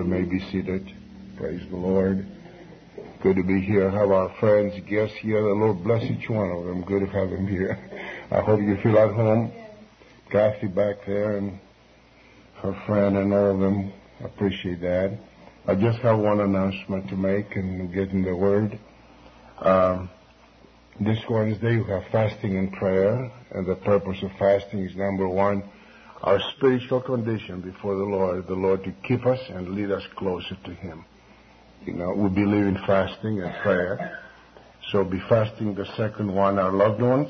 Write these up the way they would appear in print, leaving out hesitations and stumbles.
may be seated. Praise the Lord. Good to be here. Have our friends, guests here. The Lord bless each one of them. Good to have them here. I hope you feel at home. Kathy back there and her friend and all of them. I appreciate that. I just have one announcement to make and get in the Word. This Wednesday we have fasting and prayer, and the purpose of fasting is, number one, our spiritual condition before the Lord to keep us and lead us closer to Him. You know, we believe in fasting and prayer. So be fasting. The second one, our loved ones.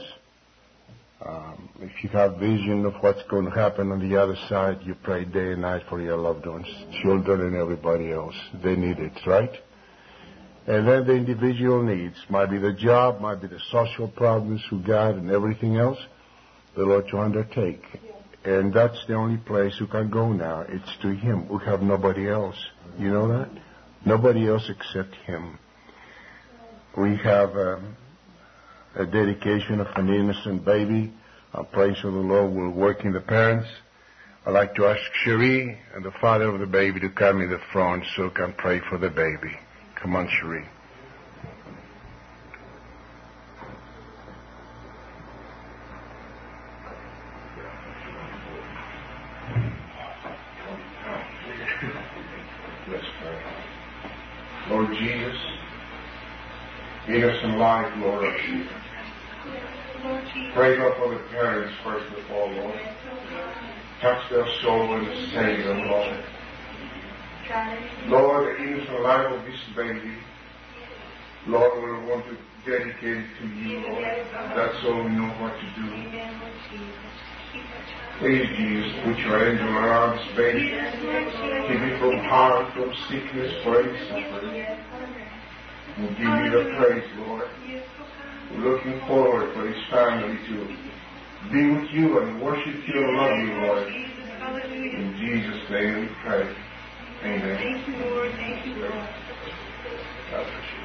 If you have vision of what's going to happen on the other side, you pray day and night for your loved ones, children and everybody else. They need it, right? And then the individual needs. Might be the job, might be the social problems we got and everything else. The Lord to undertake. And that's the only place you can go now. It's to Him. We have nobody else. You know that? Nobody else except Him. We have a dedication of an innocent baby. Praise the Lord. We're working the parents. I'd like to ask Cherie and the father of the baby to come in the front so we can pray for the baby. Come on, Cherie. Let's pray. Lord Jesus, innocent life, Lord of Jesus. Pray, Lord, for the parents first of all, Lord. Touch their soul and save them, Lord. Lord, the innocent life of this baby, Lord, we want to dedicate it to You, Lord. That's all we know what to do. Please, Jesus, put Your angel around this baby. Keep it from harm, from sickness, praise, suffering. We'll give You the praise, Lord. We're looking forward for his family to be with You and worship You and love You, Lord. In Jesus' name we pray. Amen. Thank You, Lord. Thank You, Lord. God bless you.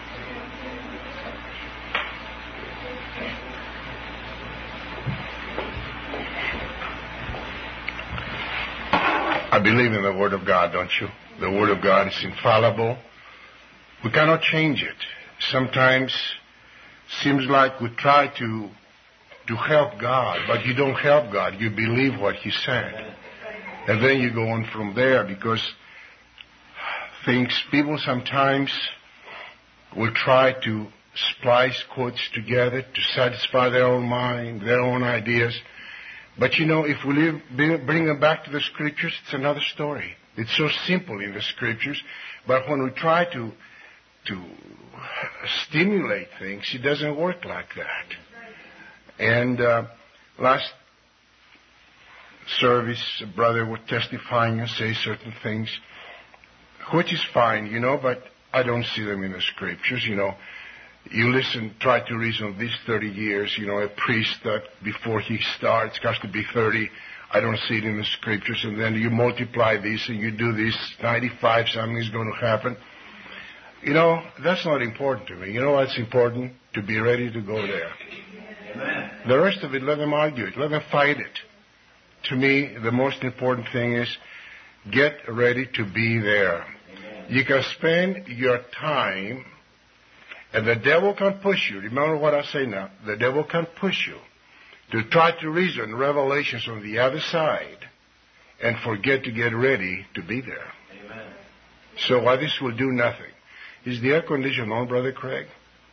I believe in the Word of God, don't you? The Word of God is infallible. We cannot change it. Sometimes seems like we try to help God, but you don't help God. You believe what He said. And then you go on from there, because people sometimes will try to splice quotes together to satisfy their own mind, their own ideas. But you know, if we bring them back to the Scriptures, it's another story. It's so simple in the Scriptures, but when we try to stimulate things, it doesn't work like that. And last service, a brother was testifying and say certain things, which is fine, you know, but I don't see them in the Scriptures, you know. You listen, try to reason these 30 years, you know, a priest that before he starts has to be 30. I don't see it in the Scriptures. And then you multiply this and you do this, 95, something is going to happen. You know, that's not important to me. You know what's important? To be ready to go there. Amen. The rest of it, let them argue it. Let them fight it. To me, the most important thing is get ready to be there. Amen. You can spend your time, and the devil can push you. Remember what I say now. The devil can push you to try to reason revelations on the other side and forget to get ready to be there. Amen. So while this will do nothing. Is the air conditioner on, Brother Craig?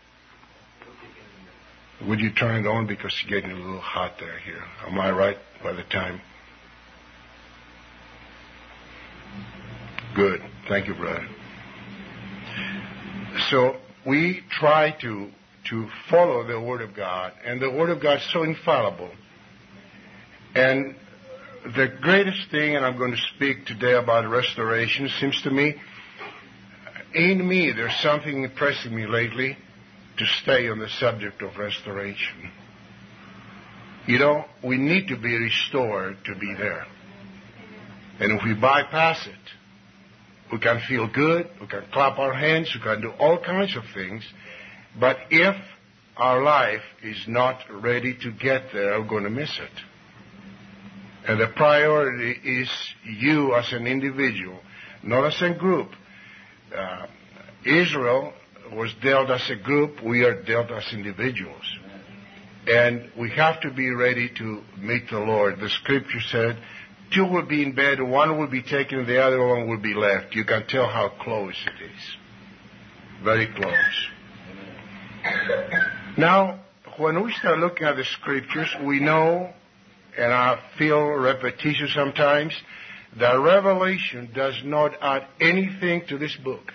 Would you turn it on because it's getting a little hot there here? Am I right by the time? Good. Thank you, brother. So we try to follow the Word of God, and the Word of God is so infallible. And the greatest thing, and I'm going to speak today about restoration, seems to me, in me, there's something impressing me lately to stay on the subject of restoration. You know, we need to be restored to be there. And if we bypass it, we can feel good, we can clap our hands, we can do all kinds of things. But if our life is not ready to get there, we're going to miss it. And the priority is you as an individual not as a group. Israel was dealt as a group. We are dealt as individuals. And we have to be ready to meet the Lord. The scripture said, 2 will be in bed, one will be taken, the other one will be left. You can tell how close it is. Very close. Now, when we start looking at the scriptures, we know, and I feel repetition sometimes, that Revelation does not add anything to this book.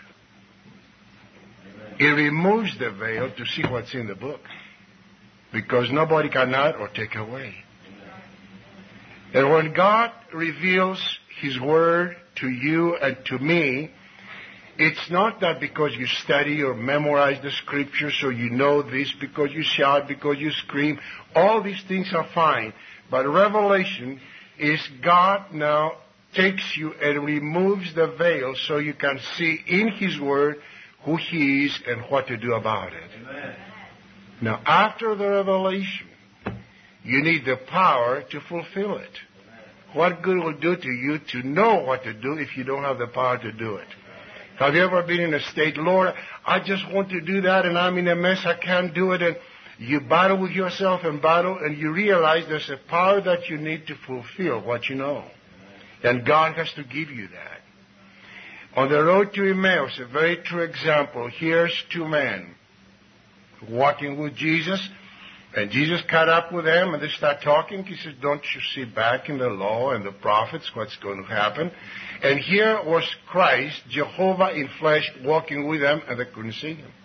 It removes the veil to see what's in the book. Because nobody can add or take away. And when God reveals His Word to you and to me, it's not that because you study or memorize the Scriptures or you know this, because you shout, because you scream. All these things are fine. But revelation is God now takes you and removes the veil so you can see in His Word who He is and what to do about it. Amen. Now, after the revelation, you need the power to fulfill it. What good will it do to you to know what to do if you don't have the power to do it? Have you ever been in a state, Lord, I just want to do that and I'm in a mess, I can't do it, and you battle with yourself and you realize there's a power that you need to fulfill what you know. And God has to give you that. On the road to Emmaus, a very true example, here's 2 men walking with Jesus, and Jesus caught up with them, and they start talking. He says, don't you see back in the law and the prophets what's going to happen? And here was Christ, Jehovah in flesh, walking with them, and they couldn't see Him.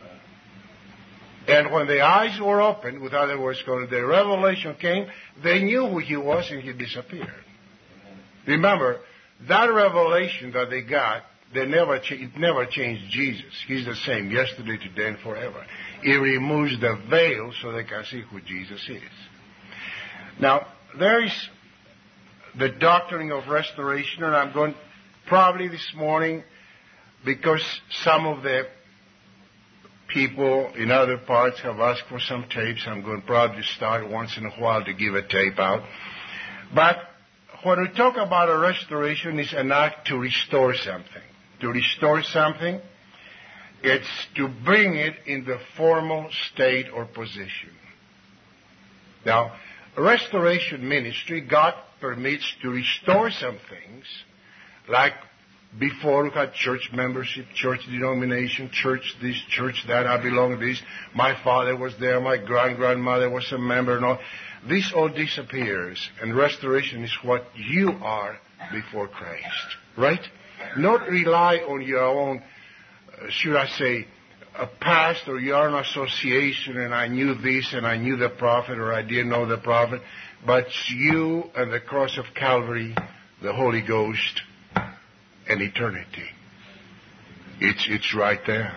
And when the eyes were opened, with other words, when the revelation came, they knew who He was, and He disappeared. Remember, that revelation that they got, it never changed Jesus. He's the same yesterday, today, and forever. It removes the veil so they can see who Jesus is. Now, there is the doctrine of restoration, and I'm going probably this morning, because some of the people in other parts have asked for some tapes, I'm going to probably start once in a while to give a tape out. But when we talk about a restoration, it's an act to restore something. To restore something, it's to bring it in the formal state or position. Now, restoration ministry, God permits to restore some things, like before we had church membership, church denomination, church this, church that, I belong to this, my father was there, my grandmother was a member, and all. This all disappears, and restoration is what you are before Christ, right? Not rely on your own, should I say, a past or your own association, and I knew this and I knew the prophet or I didn't know the prophet, but you and the cross of Calvary, the Holy Ghost, and eternity. It's right there.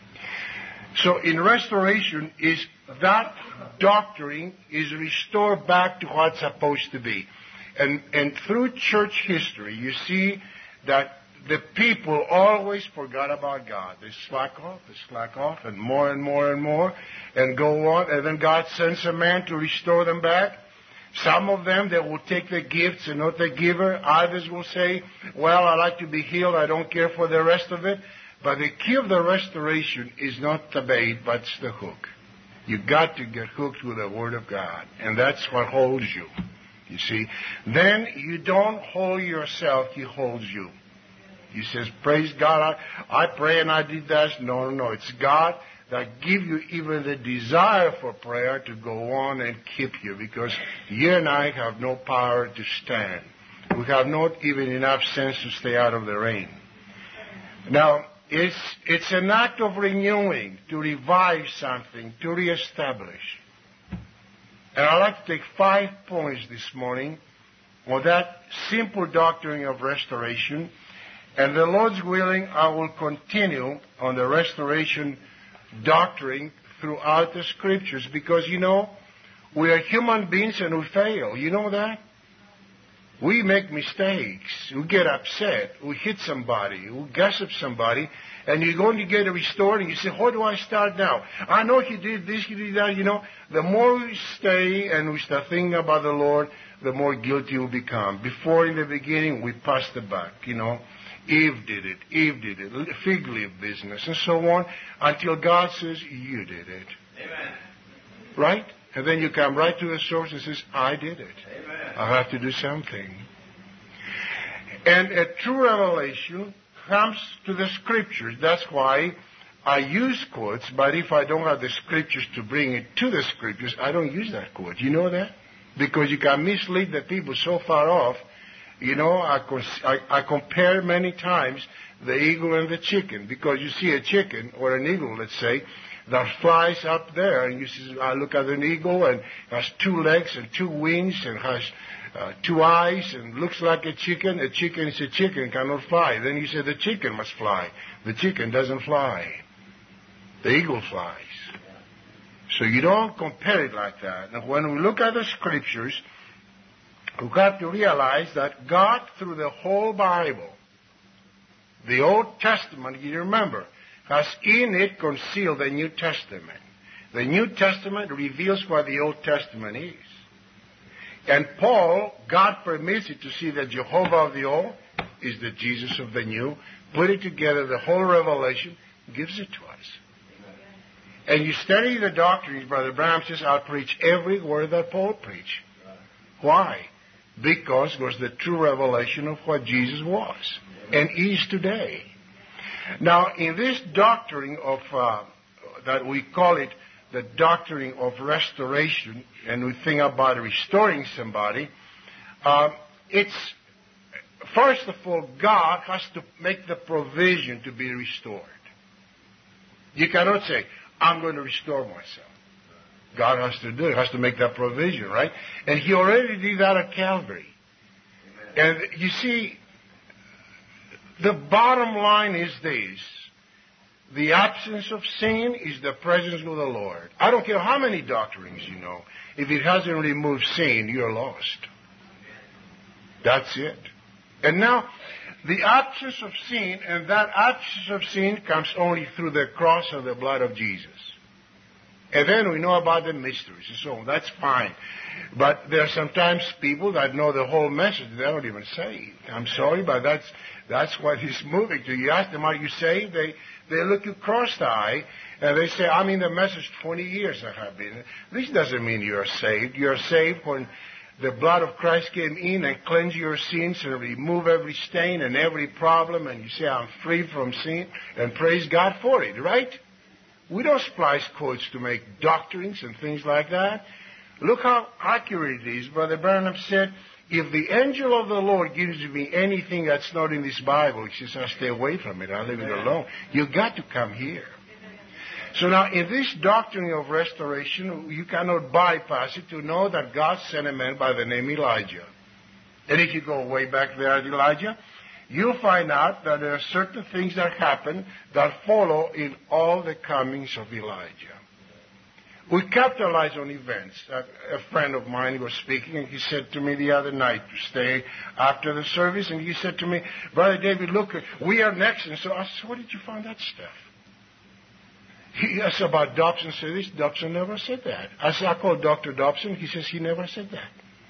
So in restoration is that doctrine is restored back to what's supposed to be. And through church history, you see that the people always forgot about God. They slack off, and more, and go on. And then God sends a man to restore them back. Some of them, they will take the gifts and not the giver. Others will say, well, I like to be healed. I don't care for the rest of it. But the key of the restoration is not the bait, but it's the hook. You got to get hooked with the Word of God. And that's what holds you. You see? Then you don't hold yourself, He holds you. He says, praise God, I pray and I did that. No. It's God that gives you even the desire for prayer to go on and keep you, because you and I have no power to stand. We have not even enough sense to stay out of the rain. Now, it's an act of renewing, to revive something, to reestablish. And I'd like to take 5 points this morning on that simple doctrine of restoration. And the Lord's willing, I will continue on the restoration doctrine throughout the Scriptures, because, we are human beings and we fail. You know that? We make mistakes. We get upset. We hit somebody. We gossip somebody. And you're going to get it restored, and you say, how do I start now? I know he did this, he did that. The more we stay and we start thinking about the Lord, the more guilty we become. Before, in the beginning, we pass the buck, Eve did it, fig leaf business, and so on, until God says, you did it. Amen. Right? And then you come right to the source and says, I did it. Amen. I have to do something. And a true revelation comes to the Scriptures. That's why I use quotes, but if I don't have the Scriptures to bring it to the Scriptures, I don't use that quote. You know that? Because you can mislead the people so far off. You know, I compare many times the eagle and the chicken, because you see a chicken, or an eagle, let's say, that flies up there, and you see, I look at an eagle, and has 2 legs and 2 wings, and has 2 eyes, and looks like a chicken. A chicken is a chicken, cannot fly. Then you say the chicken must fly. The chicken doesn't fly. The eagle flies. So you don't compare it like that. Now, when we look at the Scriptures, we have to realize that God, through the whole Bible, the Old Testament, you remember, has in it concealed the New Testament. The New Testament reveals what the Old Testament is. And Paul, God permits it to see that Jehovah of the Old is the Jesus of the New. Put it together, the whole revelation, gives it to us. And you study the doctrines, Brother Branham says, I'll preach every word that Paul preached. Why? Because it was the true revelation of what Jesus was and is today. Now, in this doctrine of, that we call it the doctrine of restoration, and we think about restoring somebody, it's, first of all, God has to make the provision to be restored. You cannot say, I'm going to restore myself. God has to do it. Has to make that provision, right? And He already did that at Calvary. Amen. And you see, the bottom line is this. The absence of sin is the presence of the Lord. I don't care how many doctrines you know. If it hasn't removed sin, you're lost. That's it. And now, the absence of sin, and that absence of sin comes only through the cross and the blood of Jesus. And then we know about the mysteries and so on. That's fine. But there are sometimes people that know the whole message. They don't even saved. I'm sorry, but that's what is moving to. You ask them, are you saved? They look you cross-eyed, and they say, I'm in the message 20 years I have been. This doesn't mean you're saved. You're saved when the blood of Christ came in and cleansed your sins and remove every stain and every problem, and you say, I'm free from sin, and praise God for it, right? We don't splice quotes to make doctrines and things like that. Look how accurate it is. Brother Branham said, if the angel of the Lord gives me anything that's not in this Bible, he says, I'll stay away from it. I'll leave it alone. You've got to come here. So now, in this doctrine of restoration, you cannot bypass it to know that God sent a man by the name Elijah. And if you go way back there at Elijah, you'll find out that there are certain things that happen that follow in all the comings of Elijah. We capitalize on events. A friend of mine was speaking, and he said to me the other night to stay after the service, and he said to me, Brother David, look, we are next. And so I said, where did you find that stuff? He asked about Dobson. Said this. Dobson never said that. I said, I called Dr. Dobson. He says he never said that.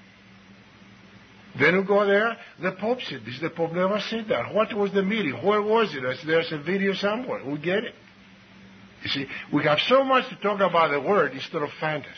Then we go there. The Pope said this. The Pope never said that. What was the meeting? Where was it? I said, there's a video somewhere. We get it. You see, we have so much to talk about the Word instead of fantasies.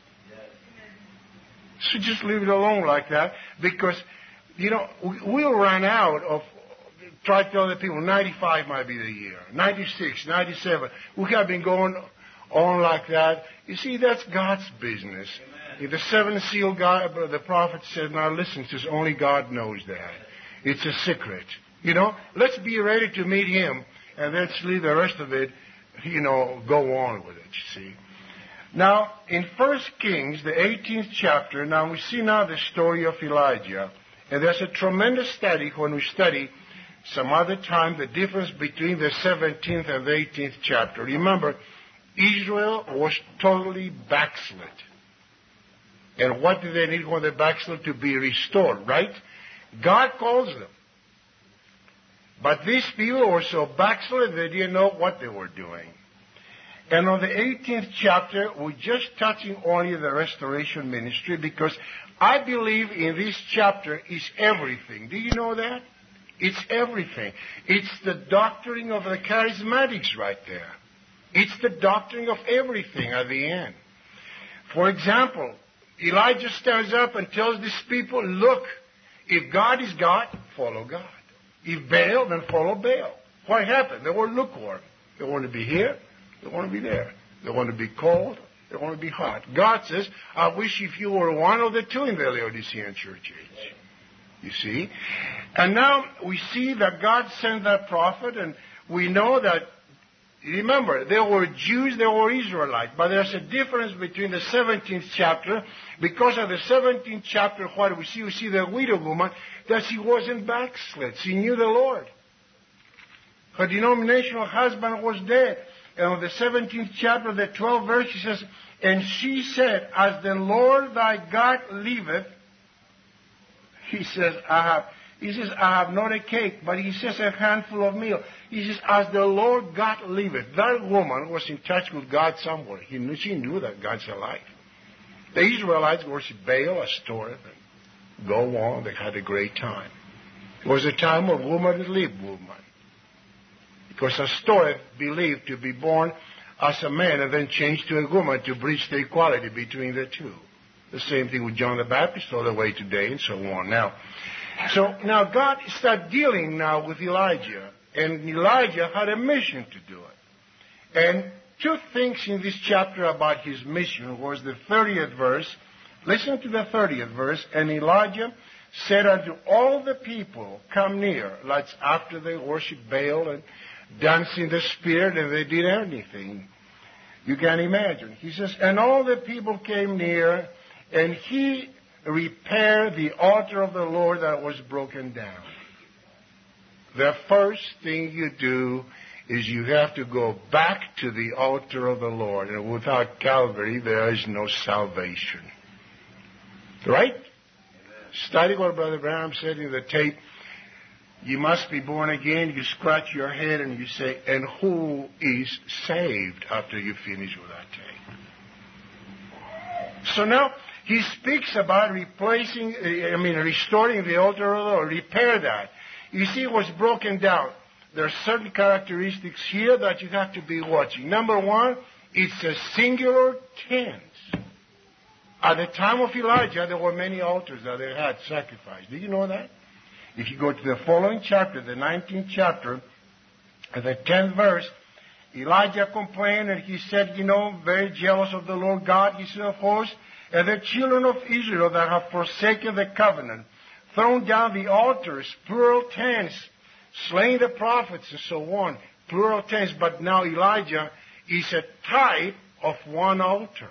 So just leave it alone like that, because, you know, we'll run out of, try to tell the people, 95 might be the year, 96, 97. We have been going on like that. You see, that's God's business. If the seventh seal, God, the prophet said, now listen, says only God knows that. It's a secret. You know, let's be ready to meet Him, and let's leave the rest of it, you know, go on with it, you see. Now, in 1 Kings, the 18th chapter, now we see now the story of Elijah. And there's a tremendous study when we study some other time the difference between the 17th and the 18th chapter. Remember, Israel was totally backslid. And what did they need when they backslid? To be restored, right? God calls them. But these people were so backslid, they didn't know what they were doing. And on the 18th chapter, we're just touching only the restoration ministry, because I believe in this chapter is everything. Do you know that? It's everything. It's the doctrine of the charismatics right there. It's the doctrine of everything at the end. For example, Elijah stands up and tells these people, look, if God is God, follow God. If Baal, then follow Baal. What happened? They were lukewarm. They want to be here, they want to be there. They want to be cold, they want to be hot. God says, I wish if you were one of the two in the Laodicean church age. You see? And now we see that God sent that prophet, and we know that, remember, there were Jews, there were Israelites, but there's a difference between the 17th chapter, because of the 17th chapter, what do we see? We see the widow woman, that she wasn't backslid. She knew the Lord. Her denominational husband was dead. And on the 17th chapter, the 12th verse, she says, and she said, as the Lord thy God liveth, he says, I have not a cake, but he says a handful of meal. He says, as the Lord God liveth. That woman was in touch with God somewhere. She knew that God's alive. The Israelites worshiped Baal, Astoreth, and go on. They had a great time. It was a time of woman that lived woman. Because Astoreth believed to be born as a man and then changed to a woman to bridge the equality between the two. The same thing with John the Baptist all the way today and so on. Now God started dealing now with Elijah. And Elijah had a mission to do it. And two things in this chapter about his mission was the 30th verse. Listen to the 30th verse. And Elijah said unto all the people, come near. That's after they worshiped Baal and danced in the spirit and they did anything. You can imagine. He says, and all the people came near, and he repaired the altar of the Lord that was broken down. The first thing you do is you have to go back to the altar of the Lord. And without Calvary, there is no salvation. Right? Amen. Study what Brother Branham said in the tape. You must be born again. You scratch your head and you say, and who is saved after you finish with that tape? So now he speaks about restoring the altar of the Lord. Repair that. You see, it was broken down. There are certain characteristics here that you have to be watching. Number one, it's a singular tense. At the time of Elijah, there were many altars that they had sacrificed. Did you know that? If you go to the following chapter, the 19th chapter, the 10th verse, Elijah complained and he said, very jealous of the Lord God, he said of hosts, and the children of Israel that have forsaken the covenant, thrown down the altars, plural tense, slain the prophets, and so on, plural tense. But now Elijah is a type of one altar.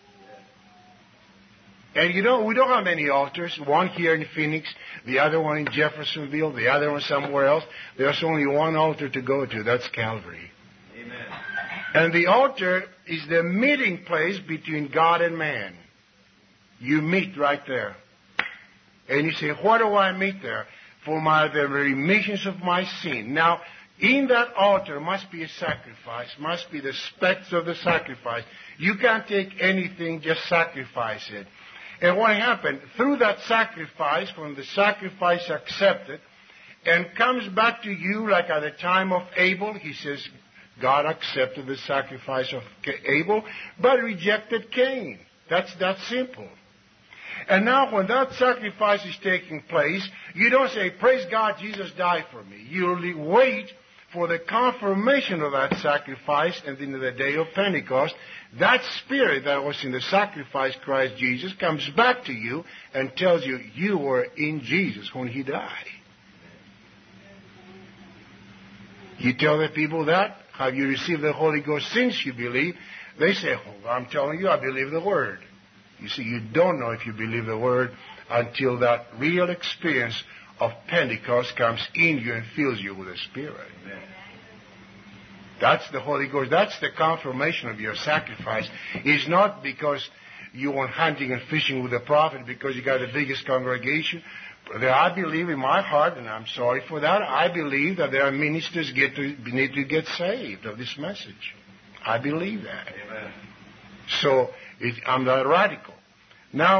And we don't have many altars. One here in Phoenix, the other one in Jeffersonville, the other one somewhere else. There's only one altar to go to. That's Calvary. Amen. And the altar is the meeting place between God and man. You meet right there. And you say, why do I meet there? For the remissions of my sin. Now, in that altar must be a sacrifice, must be the specks of the sacrifice. You can't take anything, just sacrifice it. And what happened? Through that sacrifice, when the sacrifice accepted, and comes back to you like at the time of Abel, he says, God accepted the sacrifice of Abel, but rejected Cain. That's that simple. And now when that sacrifice is taking place, you don't say, praise God, Jesus died for me. You wait for the confirmation of that sacrifice, and in the day of Pentecost, that spirit that was in the sacrifice, Christ Jesus, comes back to you and tells you, you were in Jesus when he died. You tell the people that, have you received the Holy Ghost since you believe? They say, oh, I'm telling you, I believe the Word. You see, you don't know if you believe the Word until that real experience of Pentecost comes in you and fills you with the Spirit. Amen. That's the Holy Ghost. That's the confirmation of your sacrifice. It's not because you went hunting and fishing with the prophet because you got the biggest congregation. I believe in my heart, and I'm sorry for that, I believe that there are ministers need to get saved of this message. I believe that. Amen. So I'm not radical. Now,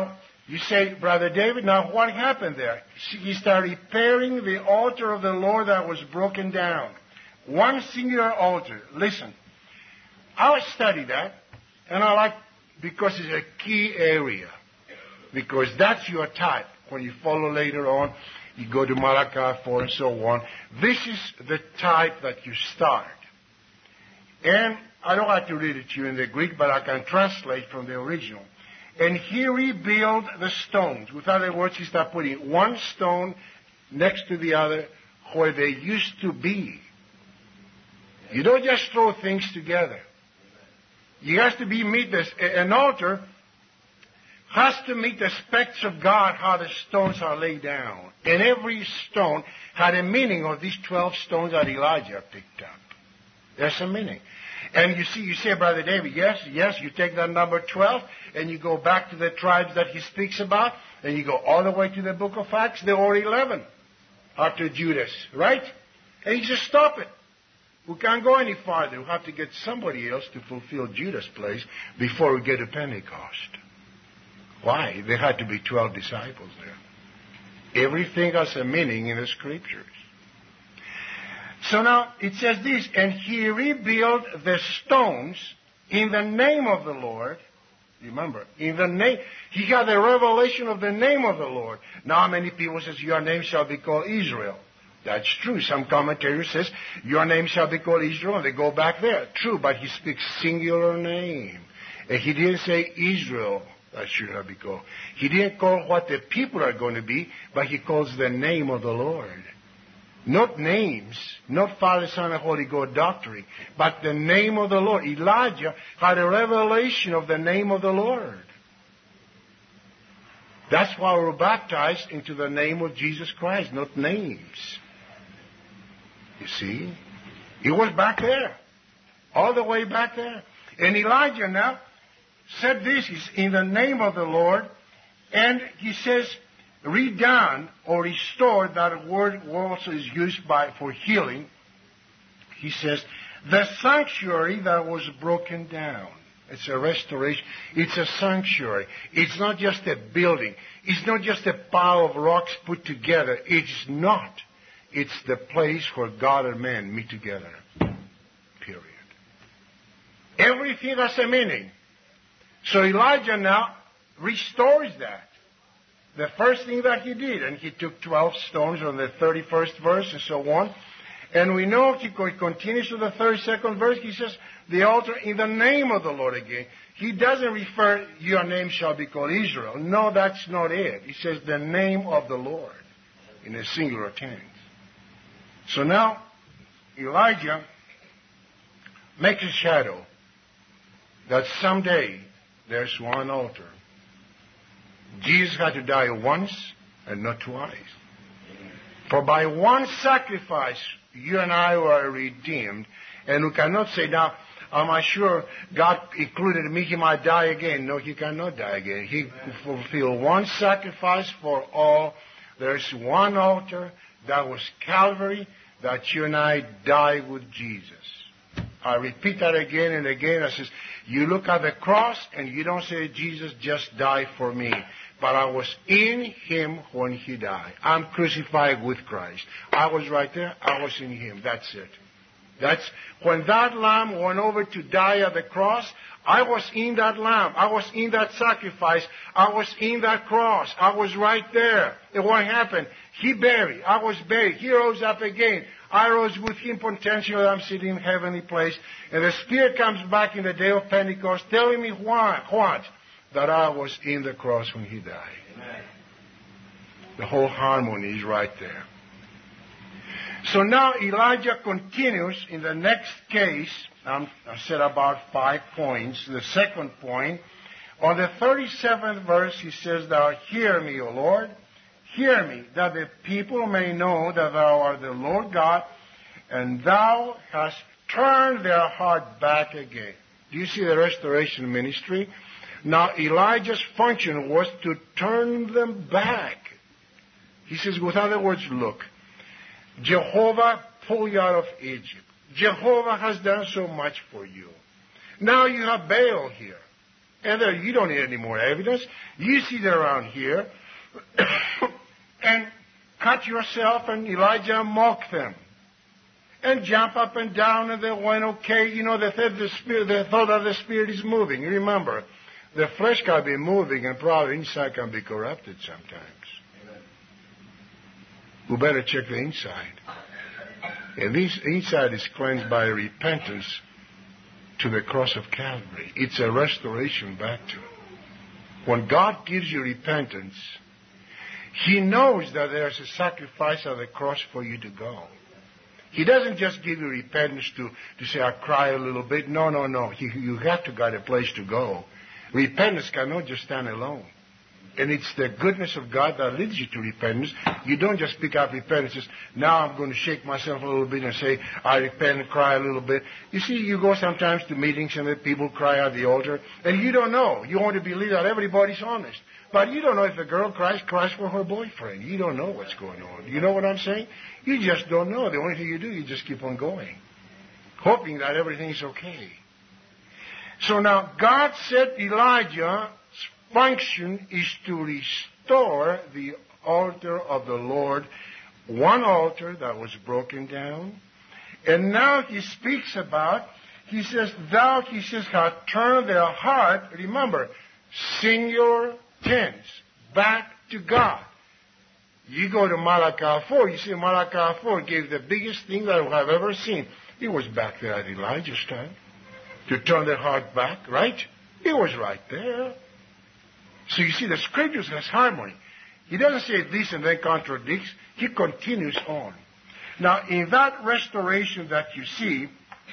You say, Brother David, now what happened there? He started repairing the altar of the Lord that was broken down. One singular altar. Listen, I study that, and I like, because it's a key area. Because that's your type. When you follow later on, you go to Malachi 4 and so on. This is the type that you start. And I don't have to read it to you in the Greek, but I can translate from the original. And he rebuilt the stones. With other words, he started putting one stone next to the other where they used to be. You don't just throw things together. You have to meet this. An altar has to meet the specs of God, how the stones are laid down. And every stone had a meaning of these 12 stones that Elijah picked up. There's a meaning. And you say, Brother David, yes, you take that number 12, and you go back to the tribes that he speaks about, and you go all the way to the book of Acts, there were 11 after Judas, right? And you just stop it. We can't go any farther. We have to get somebody else to fulfill Judas' place before we get to Pentecost. Why? There had to be 12 disciples there. Everything has a meaning in the Scriptures. So now it says this, and he rebuilt the stones in the name of the Lord. Remember, in the name, he got the revelation of the name of the Lord. Now many people says, your name shall be called Israel. That's true. Some commentator says, your name shall be called Israel, and they go back there. True, but he speaks singular name. And he didn't say Israel. That should not be called. He didn't call what the people are going to be, but he calls the name of the Lord. Not names, not Father, Son, and Holy Ghost doctrine, but the name of the Lord. Elijah had a revelation of the name of the Lord. That's why we're baptized into the name of Jesus Christ, not names. You see? He was back there. All the way back there. And Elijah now said this, is in the name of the Lord, and he says, redone or restored, that word also is used for healing. He says, the sanctuary that was broken down. It's a restoration. It's a sanctuary. It's not just a building. It's not just a pile of rocks put together. It's not. It's the place where God and man meet together. Period. Everything has a meaning. So Elijah now restores that. The first thing that he did, and he took 12 stones on the 31st verse and so on. And we know he continues to the 32nd verse. He says, the altar in the name of the Lord again. He doesn't refer, your name shall be called Israel. No, that's not it. He says, the name of the Lord in a singular tense. So now, Elijah makes a shadow that someday there's one altar. Jesus had to die once and not twice. For by one sacrifice, you and I were redeemed. And we cannot say, now, am I sure God included me, he might die again? No, he cannot die again. He fulfilled one sacrifice for all. There's one altar that was Calvary, that you and I died with Jesus. I repeat that again and again. I says, you look at the cross and you don't say, Jesus just died for me. But I was in him when he died. I'm crucified with Christ. I was right there. I was in him. That's it. That's when that lamb went over to die at the cross. I was in that lamb. I was in that sacrifice. I was in that cross. I was right there. And what happened? He buried. I was buried. He rose up again. I rose with him potentially. I'm sitting in heavenly place. And the Spirit comes back in the day of Pentecost telling me what? That I was in the cross when he died. Amen. The whole harmony is right there. So now Elijah continues in the next case. I said about 5 points. The second point, on the 37th verse, he says, thou hear me, O Lord, hear me, that the people may know that thou art the Lord God, and thou hast turned their heart back again. Do you see the restoration ministry? Now, Elijah's function was to turn them back. He says, with other words, look, Jehovah pulled you out of Egypt. Jehovah has done so much for you. Now you have Baal here. And there, you don't need any more evidence. You sit around here and cut yourself, and Elijah mocked them. And jump up and down, and they went, okay. You know, they thought that the Spirit is moving. Remember, the flesh can be moving, and probably inside can be corrupted sometimes. Amen. We better check the inside. And this inside is cleansed by repentance to the cross of Calvary. It's a restoration back to Him. When God gives you repentance, He knows that there's a sacrifice at the cross for you to go. He doesn't just give you repentance to say, I cry a little bit. No. You have to got a place to go. Repentance cannot just stand alone. And it's the goodness of God that leads you to repentance. You don't just pick up repentance. Now I'm going to shake myself a little bit and say, I repent and cry a little bit. You see, you go sometimes to meetings and the people cry at the altar. And you don't know. You want to believe that everybody's honest. But you don't know if a girl cries for her boyfriend. You don't know what's going on. You know what I'm saying? You just don't know. The only thing you do, you just keep on going, hoping that everything's okay. So now God said Elijah's function is to restore the altar of the Lord, one altar that was broken down. And now he speaks about, he says, thou hast turned their heart, remember, singular tense, back to God. You go to Malachi 4, you see Malachi 4 gave the biggest thing that I've ever seen. It was back there at Elijah's time. To turn their heart back, right? It was right there. So you see, the Scriptures has harmony. He doesn't say this and then contradicts. He continues on. Now, in that restoration that you see,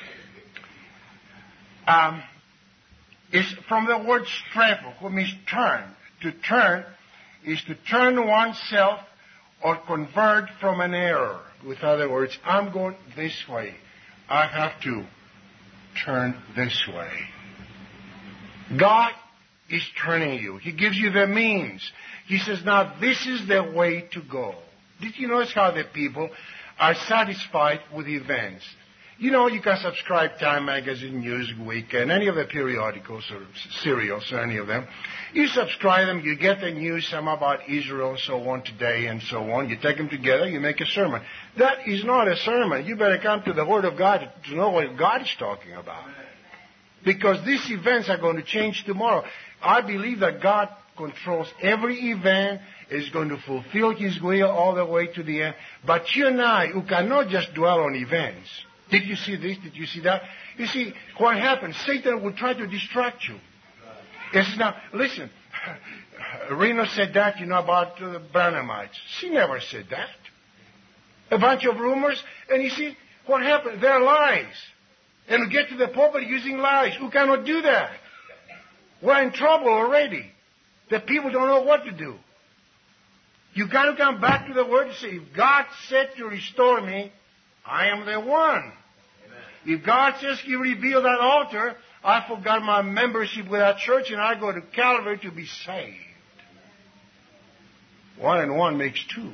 is from the word strepho, which means turn. To turn is to turn oneself or convert from an error. With other words, I'm going this way. I have to turn this way. God is turning you. He gives you the means. He says, now this is the way to go. Did you notice how the people are satisfied with events? You know, you can subscribe Time Magazine, Newsweek, and any of the periodicals or serials, or any of them. You subscribe them, you get the news, some about Israel and so on today and so on. You take them together, you make a sermon. That is not a sermon. You better come to the Word of God to know what God is talking about. Because these events are going to change tomorrow. I believe that God controls every event, is going to fulfill His will all the way to the end. But you and I, who cannot just dwell on events. Did you see this? Did you see that? You see, what happens? Satan will try to distract you. He says, now, listen, Reno said that, about the Branhamites. She never said that. A bunch of rumors, and you see, what happened? They're lies. And we get to the pulpit using lies. Who cannot do that? We're in trouble already. The people don't know what to do. You got to come back to the Word and say, if God said to restore me, I am the one. Amen. If God says He revealed that altar, I forgot my membership with that church and I go to Calvary to be saved. 1 and 1 makes 2.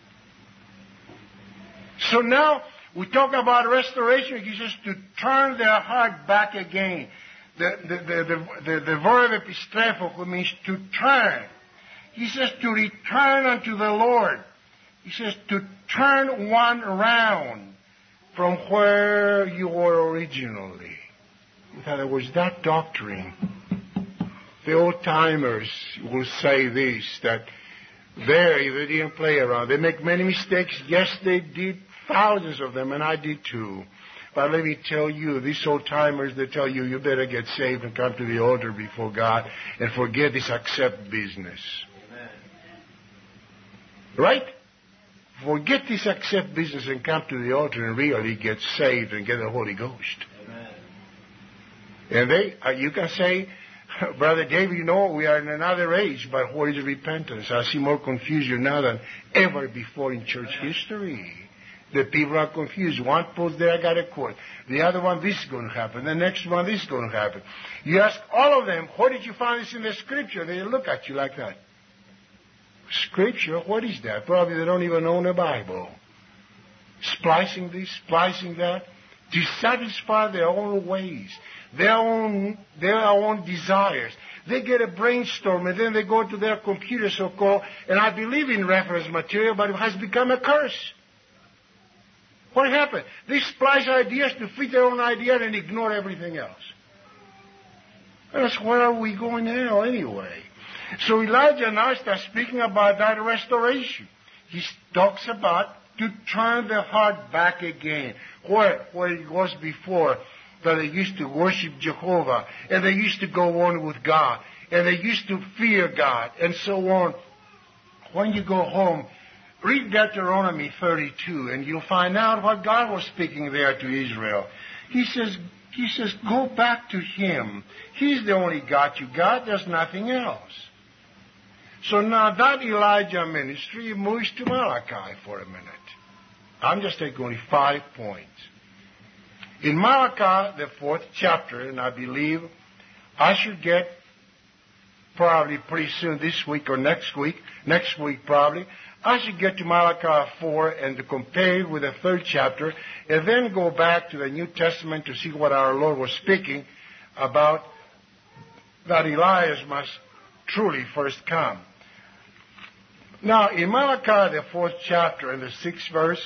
So now we talk about restoration. He says to turn their heart back again. The verb epistrepho, which means to turn. He says to return unto the Lord. He says to turn one around from where you were originally. In other words, that doctrine, the old-timers will say this, that they didn't play around. They make many mistakes. Yes, they did, thousands of them, and I did too. But let me tell you, these old-timers, they tell you, you better get saved and come to the altar before God and forget this accept business. Amen. Right? Forget this accept business and come to the altar and really get saved and get the Holy Ghost. Amen. And you can say, Brother David, we are in another age, but what is repentance? I see more confusion now than ever before in church history. The people are confused. One post there, I got a quote. The other one, this is going to happen. The next one, this is going to happen. You ask all of them, where did you find this in the Scripture? They look at you like that. Scripture? What is that? Probably they don't even own a Bible. Splicing this, splicing that, to satisfy their own ways, their own desires. They get a brainstorm, and then they go to their computer, so-called, and I believe in reference material, but it has become a curse. What happened? They splice ideas to fit their own idea and ignore everything else. That's where are we going now anyway? So Elijah now starts speaking about that restoration. He talks about to turn the heart back again, where it was before, that they used to worship Jehovah, and they used to go on with God, and they used to fear God, and so on. When you go home, read Deuteronomy 32, and you'll find out what God was speaking there to Israel. He says, go back to Him. He's the only God you got. There's nothing else. So now that Elijah ministry moves to Malachi for a minute. I'm just taking only 5 points. In Malachi, the 4th chapter, and I believe I should get probably pretty soon this week or next week probably, I should get to Malachi 4 and to compare it with the 3rd chapter, and then go back to the New Testament to see what our Lord was speaking about, that Elias must truly first come. Now, in Malachi, the 4th chapter and the 6th verse,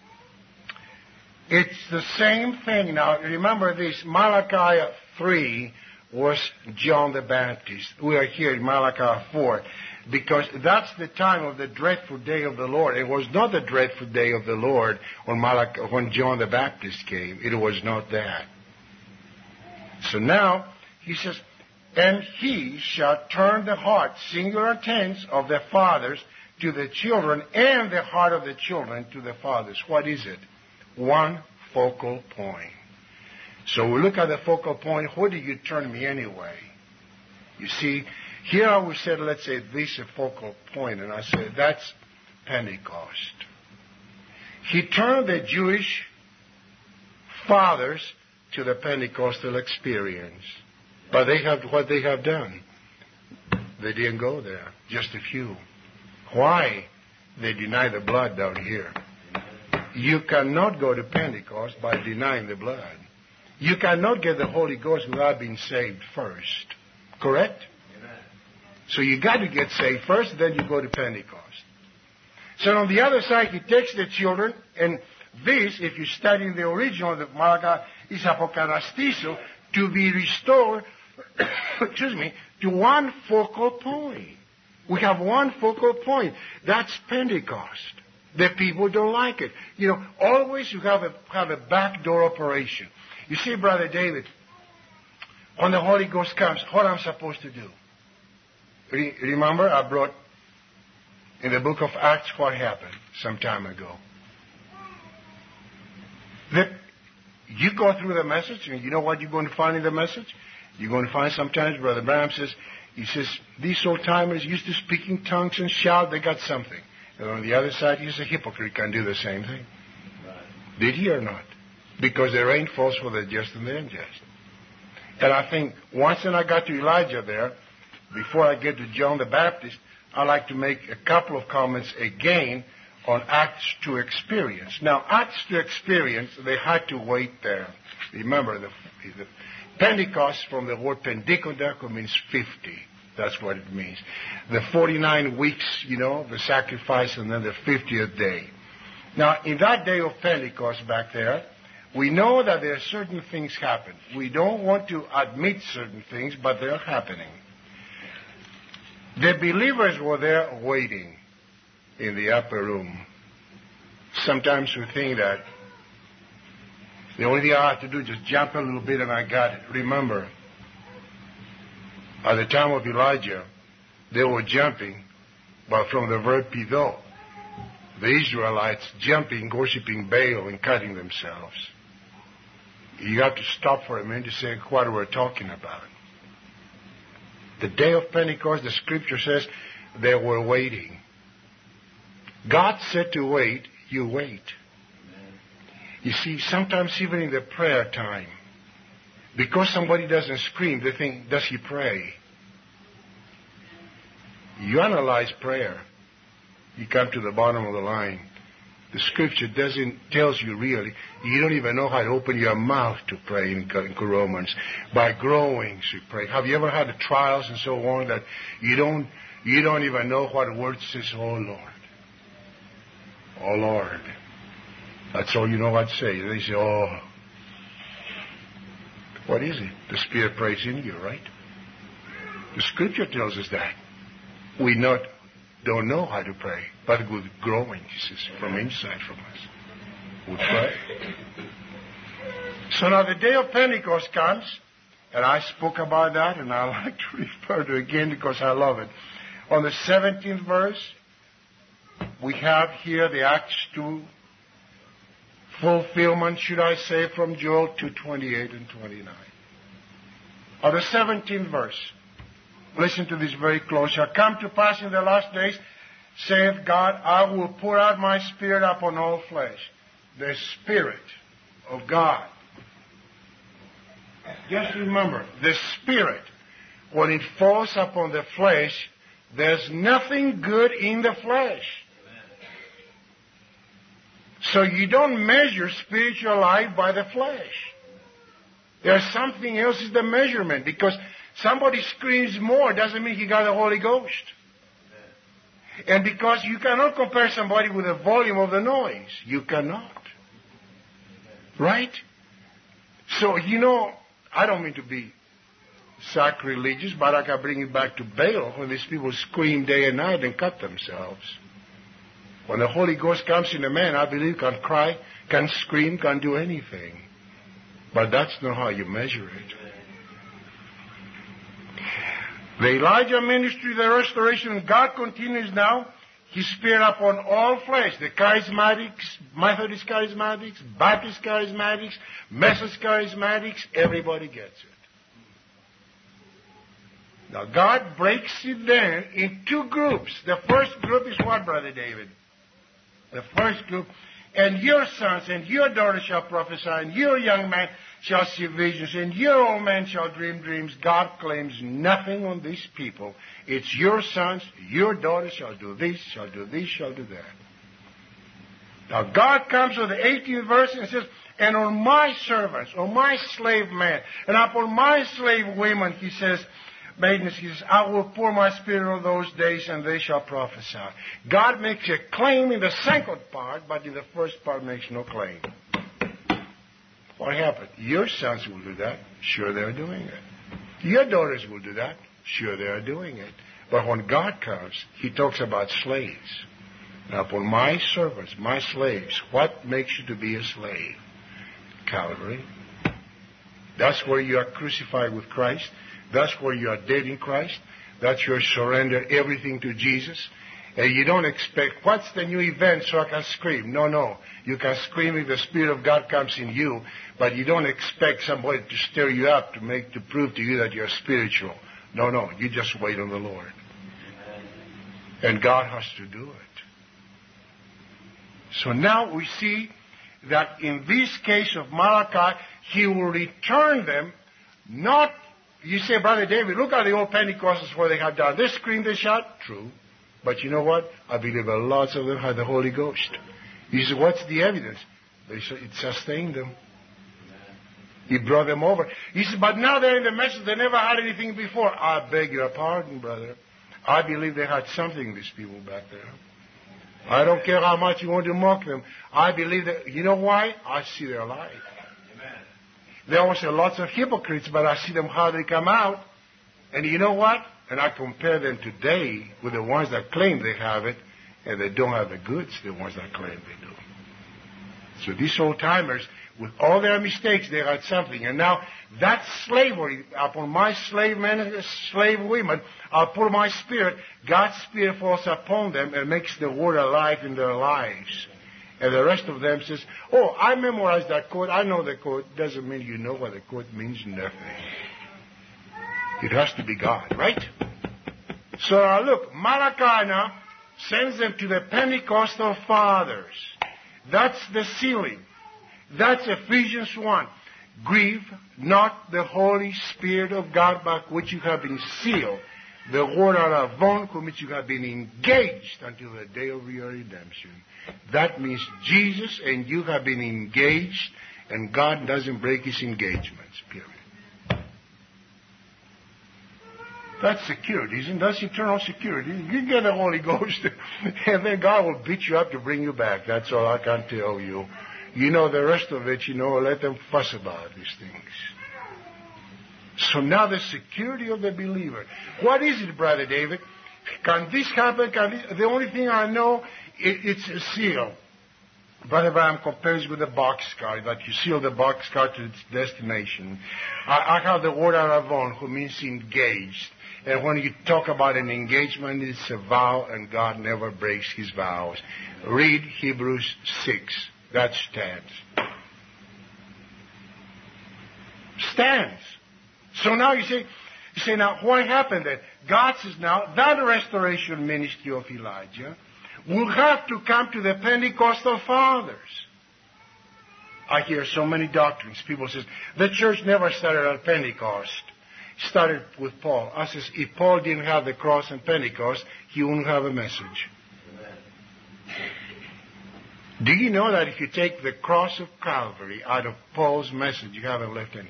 it's the same thing. Now, remember this, Malachi 3 was John the Baptist. We are here in Malachi 4 because that's the time of the dreadful day of the Lord. It was not the dreadful day of the Lord when John the Baptist came. It was not that. So now, he says, and he shall turn the heart, singular tense, of the fathers to the children, and the heart of the children to the fathers. What is it? One focal point. So we look at the focal point. Where do you turn me anyway? You see, here I would say, let's say this is a focal point, and I say that's Pentecost. He turned the Jewish fathers to the Pentecostal experience. But they have what they have done. They didn't go there, just a few. Why? They deny the blood down here. You cannot go to Pentecost by denying the blood. You cannot get the Holy Ghost without being saved first. Correct? Amen. So you got to get saved first, then you go to Pentecost. So on the other side, he takes the children, and this, if you study the original of the Malachi, is apokarastizo, to be restored, to one focal point. We have one focal point. That's Pentecost. The people don't like it. You know, always you have a backdoor operation. You see, Brother David, when the Holy Ghost comes, what I'm supposed to do? Remember, I brought in the book of Acts what happened some time ago. You go through the message, and you know what you're going to find in the message? You're going to find sometimes, Brother Branham says, these old-timers used to speak in tongues and shout, they got something. And on the other side, he's a hypocrite, can do the same thing. Right. Did he or not? Because the rain falls for the just and the unjust. And I think once I got to Elijah there, before I get to John the Baptist, I'd like to make a couple of comments again on Acts 2 experience. Now, Acts 2 experience, they had to wait there. Remember, the Pentecost from the word pendikondaco means 50. That's what it means. The 49 weeks, the sacrifice, and then the 50th day. Now, in that day of Pentecost back there, we know that there are certain things happen. We don't want to admit certain things, but they're happening. The believers were there waiting in the upper room. Sometimes we think that the only thing I have to do is just jump a little bit and I got it. Remember, at the time of Elijah, they were jumping, but from the verb pido, the Israelites jumping, worshiping Baal and cutting themselves. You have to stop for a minute to say what we're talking about. The day of Pentecost, the scripture says, they were waiting. God said to wait, you wait. You see, sometimes even in the prayer time, because somebody doesn't scream, they think, does he pray? You analyze prayer. You come to the bottom of the line. The Scripture tells you really, you don't even know how to open your mouth to pray in Romans. By growing, you pray. Have you ever had the trials and so on that you don't even know what the word says, oh Lord. Oh Lord. That's all you know what to say. They say, oh. What is it? The Spirit prays in you, right? The Scripture tells us that. We don't know how to pray, but with growing, he says, from inside from us. We pray. So now the day of Pentecost comes, and I spoke about that, and I like to refer to it again because I love it. On the 17th verse, we have here the Acts 2 fulfillment, should I say, from Joel 2:28 and 29. On the 17th verse, listen to this very close. Shall come to pass in the last days, saith God, I will pour out my Spirit upon all flesh. The Spirit of God. Just remember, the Spirit, when it falls upon the flesh, there's nothing good in the flesh. So you don't measure spiritual life by the flesh. There's something else is the measurement. Because somebody screams more doesn't mean he got the Holy Ghost. And because you cannot compare somebody with the volume of the noise. You cannot. Right? So, I don't mean to be sacrilegious, but I can bring it back to Baal when these people scream day and night and cut themselves. When the Holy Ghost comes in a man, I believe can cry, can scream, can do anything. But that's not how you measure it. The Elijah ministry, the restoration, God continues now. His Spirit upon all flesh. The charismatics, Methodist charismatics, Baptist charismatics, Methodist charismatics, everybody gets it. Now God breaks it down in two groups. The first group is what, Brother David? The first group, and your sons and your daughters shall prophesy, and your young man shall see visions, and your old man shall dream dreams. God claims nothing on these people. It's your sons, your daughters shall do this, shall do this, shall do that. Now God comes to the 18th verse and says, and on my servants, on my slave men, and upon my slave women, he says, maidens, he says, I will pour my Spirit on those days, and they shall prophesy. God makes a claim in the second part, but in the first part makes no claim. What happened? Your sons will do that. Sure, they're doing it. Your daughters will do that. Sure, they are doing it. But when God comes, he talks about slaves. Now, upon my servants, my slaves, what makes you to be a slave? Calvary. That's where you are crucified with Christ. That's where you are dead in Christ. That's your surrender everything to Jesus. And you don't expect, what's the new event so I can scream? No. You can scream if the Spirit of God comes in you, but you don't expect somebody to stir you up to prove to you that you're spiritual. No. You just wait on the Lord. And God has to do it. So now we see that in this case of Malachi, he will return them not. You say, Brother David, look at the old Pentecostals where they have done. They scream, they shout. True. But you know what? I believe lots of them had the Holy Ghost. You say, what's the evidence? They say, it sustained them. He brought them over. He said, but now they're in the message. They never had anything before. I beg your pardon, brother. I believe they had something, these people back there. I don't care how much you want to mock them. I believe that. You know why? I see their life. There are also lots of hypocrites, but I see them how they come out. And you know what? And I compare them today with the ones that claim they have it, and they don't have the goods, the ones that claim they do. So these old-timers, with all their mistakes, they had something. And now, that slavery, upon my slave men and slave women, I'll pour my Spirit. God's Spirit falls upon them and makes the Word alive in their lives. And the rest of them says, oh, I memorized that quote. I know the quote. Doesn't mean you know what the quote means. Nothing. It has to be God, right? So now look, Malachi now sends them to the Pentecostal fathers. That's the sealing. That's Ephesians 1. Grieve not the Holy Spirit of God by which you have been sealed The word aravon, who means you have been engaged until the day of your redemption. That means Jesus and you have been engaged, and God doesn't break his engagements, period. That's security, isn't it? That's eternal security. You get the Holy Ghost, and then God will beat you up to bring you back. That's all I can tell you. You know the rest of it, let them fuss about these things. So now the security of the believer. What is it, Brother David? Can this happen? The only thing I know, it's a seal. Brother Branham compares with a boxcar, that you seal the boxcar to its destination. I have the word aravon, who means engaged. And when you talk about an engagement, it's a vow, and God never breaks his vows. Read Hebrews 6. That stands. Stands. So now you say, now what happened then? God says now, that restoration ministry of Elijah will have to come to the Pentecostal fathers. I hear so many doctrines. People say, the church never started at Pentecost. It started with Paul. I says, if Paul didn't have the cross and Pentecost, he wouldn't have a message. Amen. Do you know that if you take the cross of Calvary out of Paul's message, you haven't left anything?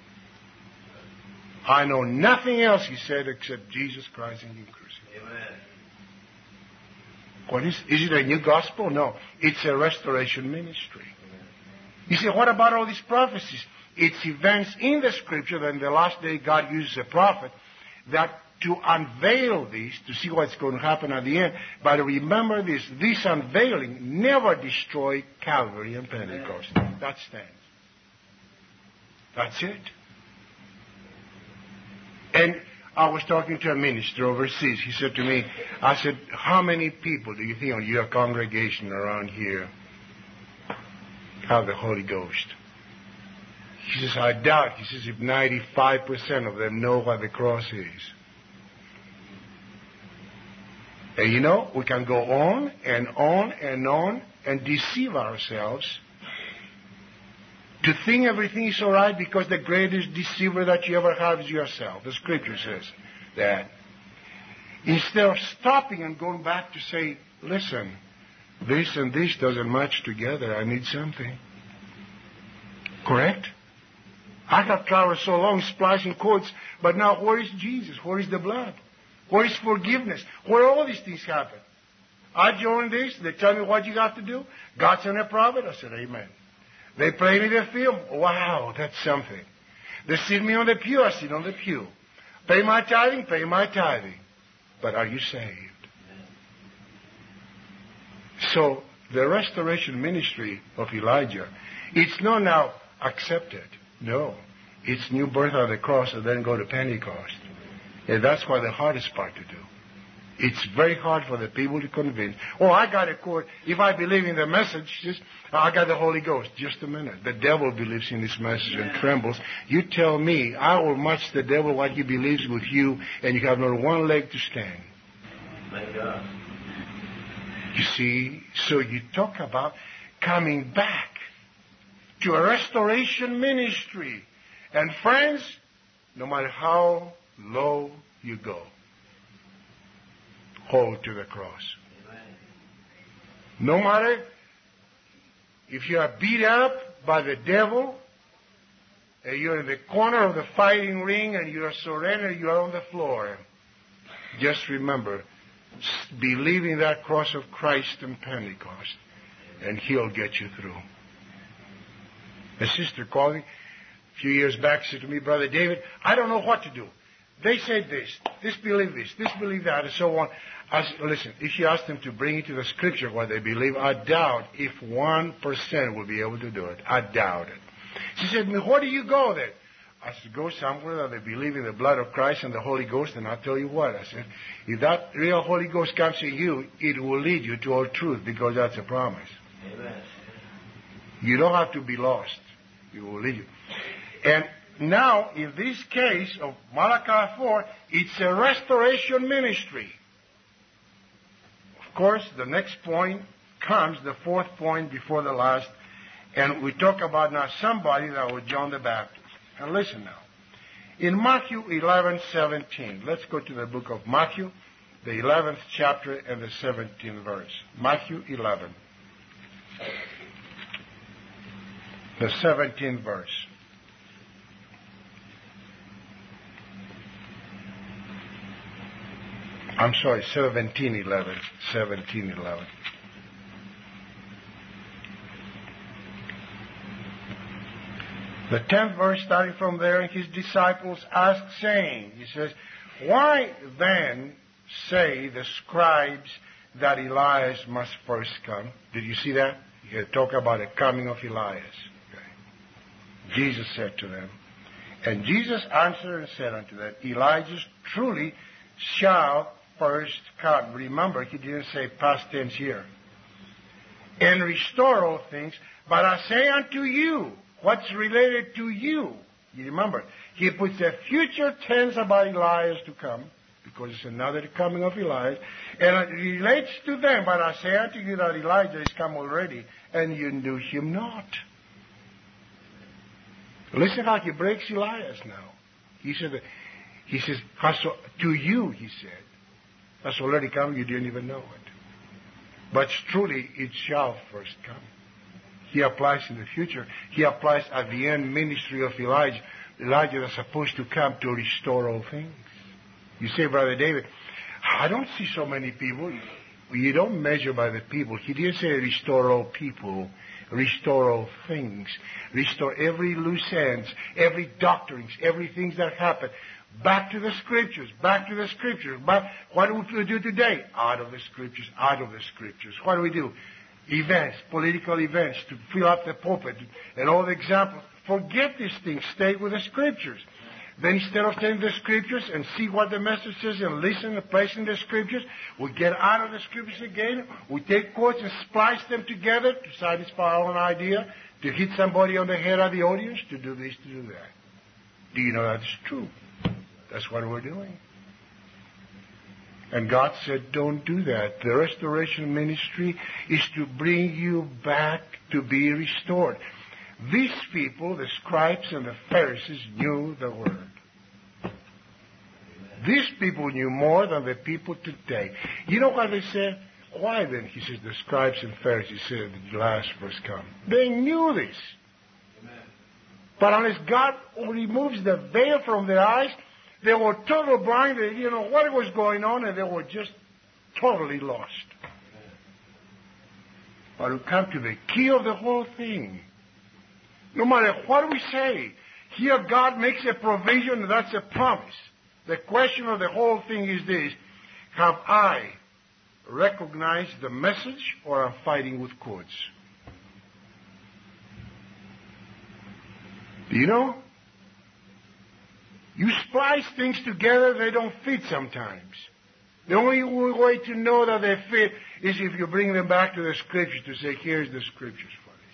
I know nothing else he said except Jesus Christ and him crucified. Amen. What is it a new gospel? No. It's a restoration ministry. Amen. You say, what about all these prophecies? It's events in the Scripture that in the last day God uses a prophet that to unveil this, to see what's going to happen at the end. But remember this unveiling never destroyed Calvary and Pentecost. Amen. That stands. That's it. And I was talking to a minister overseas. He said to me, I said, how many people do you think on your congregation around here have the Holy Ghost? He says, I doubt. He says, if 95% of them know what the cross is. And we can go on and on and on and deceive ourselves to think everything is all right because the greatest deceiver that you ever have is yourself. The Scripture says that. Instead of stopping and going back to say, listen, this and this doesn't match together. I need something. Correct? I have traveled so long splicing cords, but now where is Jesus? Where is the blood? Where is forgiveness? Where all these things happen? I joined this. They tell me what you got to do. God sent a prophet. I said, amen. They play me the film. Wow, that's something. They sit me on the pew. I sit on the pew. Pay my tithing. Pay my tithing. But are you saved? So the restoration ministry of Elijah, it's not now accepted. No. It's new birth on the cross and then go to Pentecost. And that's why the hardest part to do. It's very hard for the people to convince. Oh, I got a cord. If I believe in the message, I got the Holy Ghost. Just a minute. The devil believes in this message and trembles. You tell me, I will match the devil what he believes with you, and you have not one leg to stand. Thank God. You see, so you talk about coming back to a restoration ministry. And friends, no matter how low you go, hold to the cross. Amen. No matter if you are beat up by the devil, and you're in the corner of the fighting ring and you are surrendered, you are on the floor. Just remember, believe in that cross of Christ and Pentecost, and He'll get you through. A sister called me a few years back, said to me, Brother David, I don't know what to do. They said this believe that, and so on. I said, listen, if you ask them to bring it to the Scripture what they believe, I doubt if 1% will be able to do it. I doubt it. She said to me, where do you go then? I said, go somewhere that they believe in the blood of Christ and the Holy Ghost, and I'll tell you what. I said, if that real Holy Ghost comes to you, it will lead you to all truth, because that's a promise. Amen. You don't have to be lost. It will lead you. And now, in this case of Malachi 4, it's a restoration ministry. Of course, the next point comes, the fourth point before the last, and we talk about now somebody that was John the Baptist. And listen now. In Matthew 11:17, let's go to the book of Matthew, the 11th chapter and the 17th verse. Matthew 11, the 17th verse. I'm sorry, 17:11. 17:11. The 10th verse, starting from there, his disciples asked, saying, he says, why then say the scribes that Elias must first come? Did you see that? He talk about the coming of Elias. Okay. Jesus said to them, and Jesus answered and said unto them, Elijah truly shall first come. Remember, he didn't say past tense here. And restore all things, but I say unto you, what's related to you? You remember, he puts a future tense about Elias to come, because it's another coming of Elias, and it relates to them, but I say unto you that Elijah is come already, and you knew him not. Listen how he breaks Elias now. He says, to you, he said, that's already come, you didn't even know it. But truly, it shall first come. He applies in the future. He applies at the end ministry of Elijah. Elijah is supposed to come to restore all things. You say, Brother David, I don't see so many people. You don't measure by the people. He didn't say restore all people. Restore all things. Restore every loose ends, every doctrines, everything that happened. Back to the Scriptures. Back to the Scriptures. What do we do today? Out of the Scriptures. Out of the Scriptures. What do we do? Events, political events, to fill up the pulpit and all the examples. Forget these things. Stay with the Scriptures. Then instead of studying the Scriptures and see what the message says and listen and place in the Scriptures, we get out of the Scriptures again. We take quotes and splice them together to satisfy our own idea, to hit somebody on the head of the audience, to do this, to do that. Do you know that's true? That's what we're doing. And God said, don't do that. The restoration ministry is to bring you back to be restored. These people, the scribes and the Pharisees, knew the Word. These people knew more than the people today. You know what they said? Why then, he says, the scribes and Pharisees said the last first come. They knew this. Amen. But unless God removes the veil from their eyes, they were totally blind. They didn't know what was going on, and they were just totally lost. But we come to the key of the whole thing. No matter what we say, here God makes a provision, and that's a promise. The question of the whole thing is this: have I recognized the message, or I'm fighting with codes? Do you know? You splice things together, they don't fit sometimes. The only way to know that they fit is if you bring them back to the Scriptures to say, here's the Scriptures for this.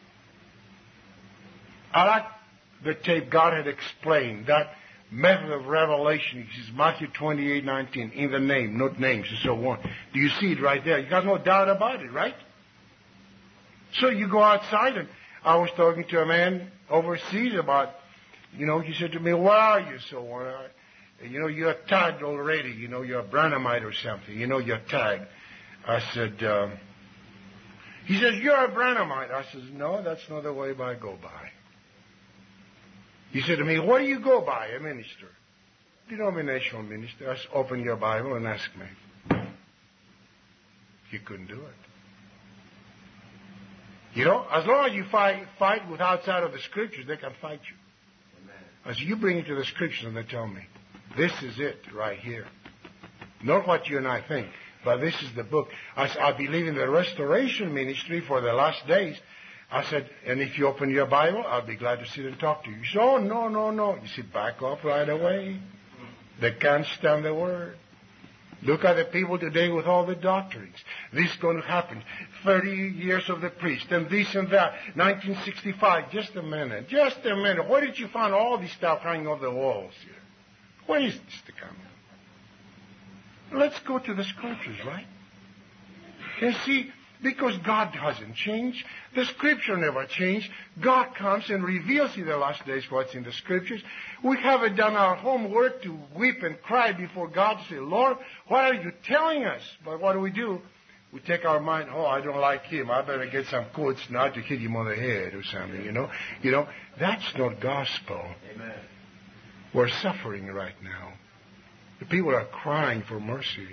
I like the tape God had explained, that method of revelation. It is Matthew 28:19, in the name, not names, and so on. Do you see it right there? You got no doubt about it, right? So you go outside, and I was talking to a man overseas about, he said to me, where are you? So on. You're tagged already. You're a Branhamite or something. You're tagged. I said, he says, you're a Branhamite. I said, no, that's not the way I go by. He said to me, what do you go by? A minister. Denominational minister. I said, open your Bible and ask me. He couldn't do it. As long as you fight with outside of the Scriptures, they can fight you. As you bring it to the Scriptures and they tell me, this is it right here. Not what you and I think, but this is the book. I believe in the restoration ministry for the last days. I said, and if you open your Bible, I'll be glad to sit and talk to you. You say, oh, no. You see, back off right away. They can't stand the Word. Look at the people today with all the doctrines. This is going to happen. 30 years of the priest, and this and that. 1965. Just a minute. Where did you find all this stuff hanging off the walls here? Where is this to come? Let's go to the Scriptures, right? And see, Because God hasn't changed. The Scripture never changed. God comes and reveals in the last days what's in the Scriptures. We haven't done our homework to weep and cry before God to say, Lord, what are you telling us? But what do? We take our mind, oh, I don't like him. I better get some quotes now to hit him on the head or something, you know. That's not gospel. Amen. We're suffering right now. The people are crying for mercy.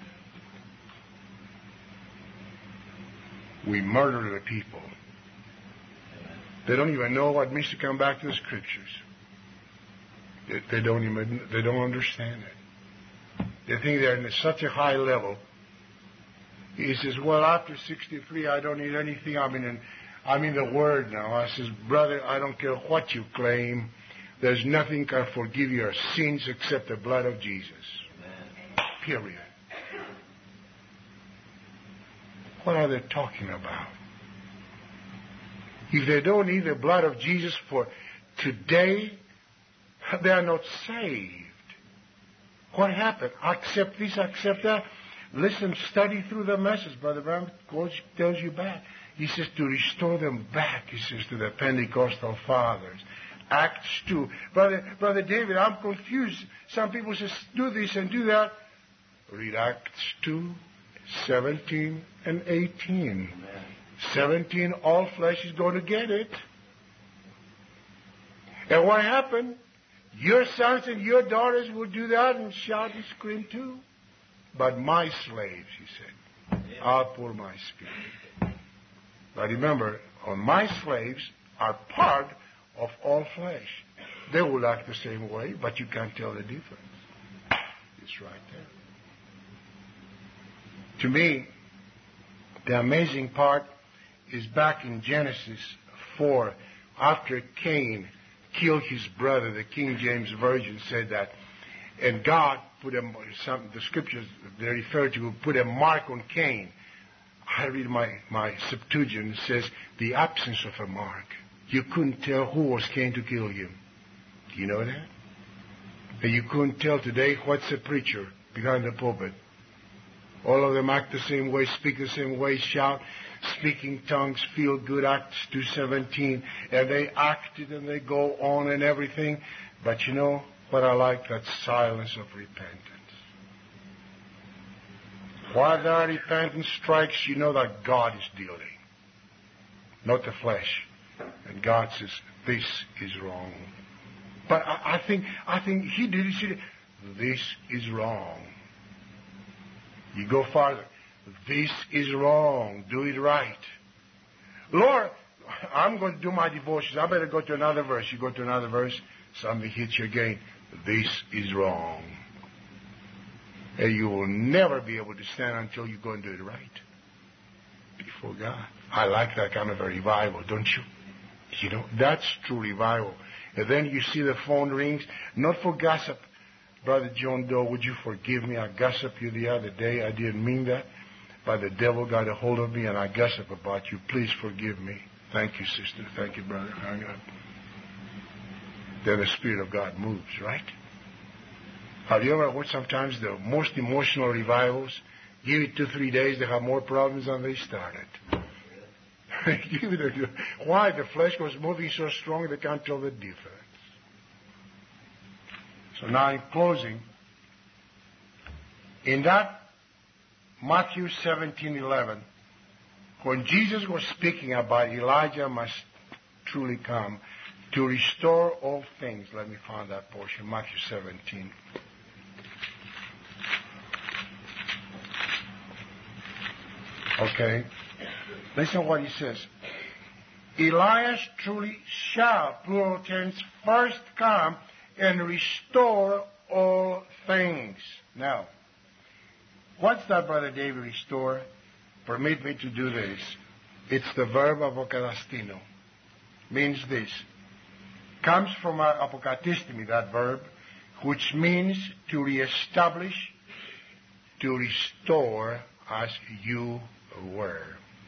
We murder the people. They don't even know what it means to come back to the Scriptures. They don't understand it. They think they're in such a high level. He says, well, after 63, I don't need anything. I'm in the Word now. I says, brother, I don't care what you claim. There's nothing can forgive your sins except the blood of Jesus. Amen. Period. What are they talking about? If they don't need the blood of Jesus for today, they are not saved. What happened? Accept this, accept that. Listen, study through the message. Brother Brown tells you back. He says to restore them back, he says, to the Pentecostal fathers. Acts 2. Brother David, I'm confused. Some people say, do this and do that. Read Acts 2, 17 and 18. Amen. 17, all flesh is going to get it. And what happened? Your sons and your daughters will do that and shout and scream too. But my slaves, he said, I'll pour my spirit. But remember, on my slaves are part of all flesh. They will act the same way, but you can't tell the difference. It's right there. To me, the amazing part is back in Genesis 4, after Cain killed his brother. The King James Version said that. And God put the scriptures they refer to put a mark on Cain. I read my Septuagint. It says the absence of a mark. You couldn't tell who was Cain to kill him. Do you know that? And you couldn't tell today what's a preacher behind the pulpit. All of them act the same way, speak the same way, shout, speaking tongues, feel good, Acts 2:17, and they acted and they go on and everything. But you know what I like? That silence of repentance. While that repentance strikes, you know that God is dealing, not the flesh. And God says, this is wrong. But I think he did. He said, this is wrong. You go farther. This is wrong. Do it right. Lord, I'm going to do my devotions. I better go to another verse. You go to another verse, something hits you again. This is wrong. And you will never be able to stand until you go and do it right before God. I like that kind of a revival, don't you? You know, that's true revival. And then you see the phone rings, not for gossip. Brother John Doe, would you forgive me? I gossiped you the other day. I didn't mean that. But the devil got a hold of me and I gossip about you. Please forgive me. Thank you, sister. Thank you, brother. Hang on. Then the Spirit of God moves, right? Have you ever watched sometimes the most emotional revivals? Give it 2-3 days, they have more problems than they started. Why? The flesh was moving so strong they can't tell the difference. So now in closing, in that Matthew 17:11, when Jesus was speaking about Elijah must truly come to restore all things, let me find that portion, Matthew 17. Okay. Listen to what he says. Elias truly shall, plural tense, first come and restore all things. Now, what's that, Brother David, restore? Permit me to do this. It's the verb apokatastino. Means this. Comes from apokatistimi, that verb, which means to reestablish, to restore as you were.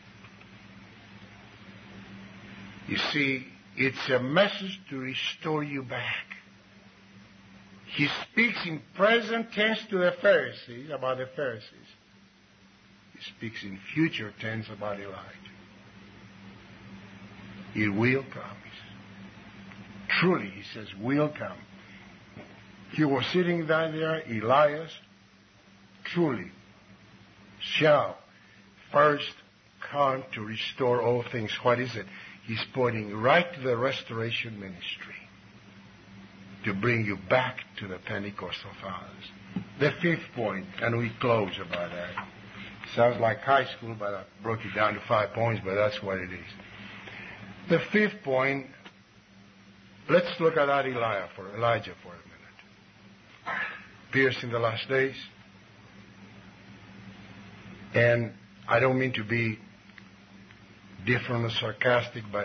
You see, it's a message to restore you back. He speaks in present tense to the Pharisees, about the Pharisees. He speaks in future tense about Elijah. It will come. Truly, he says, will come. He was sitting down there, Elias, truly shall first come to restore all things. What is it? He's pointing right to the restoration ministry to bring you back to the Pentecostal fathers. The fifth point, and we close about that. Sounds like high school, but I broke it down to 5 points, but that's what it is. The fifth point, let's look at that Elijah for a minute. Appears in the last days. And I don't mean to be different or sarcastic, but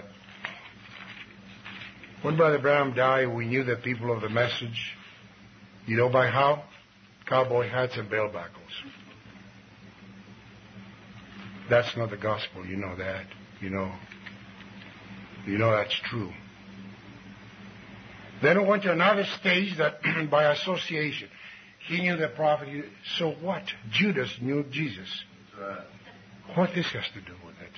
when Brother Branham died, we knew the people of the message. You know by how? Cowboy hats and bell buckles. That's not the gospel. You know that. You know that's true. Then it went to another stage that by association. He knew the prophet. So what? Judas knew Jesus. What this has to do with it?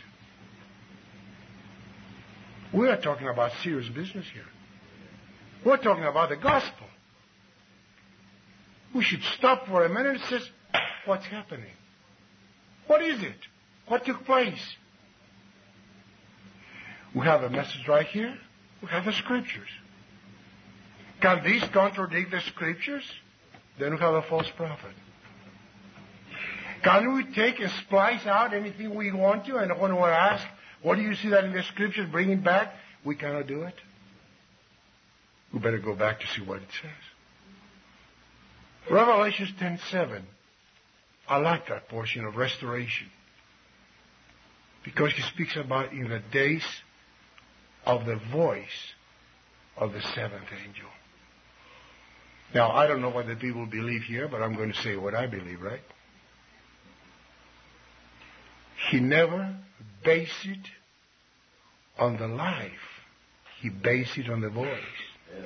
We are talking about serious business here. We're talking about the gospel. We should stop for a minute and say, what's happening? What is it? What took place? We have a message right here. We have the scriptures. Can these contradict the scriptures? Then we have a false prophet. Can we take and splice out anything we want to, and when we're asked, what do you see that in the scriptures, bring it back? We cannot do it. We better go back to see what it says. Revelation 10:7. I like that portion of restoration. Because he speaks about in the days of the voice of the seventh angel. Now, I don't know what the people believe here, but I'm going to say what I believe, right? He never based it on the life. He based it on the voice. Yeah.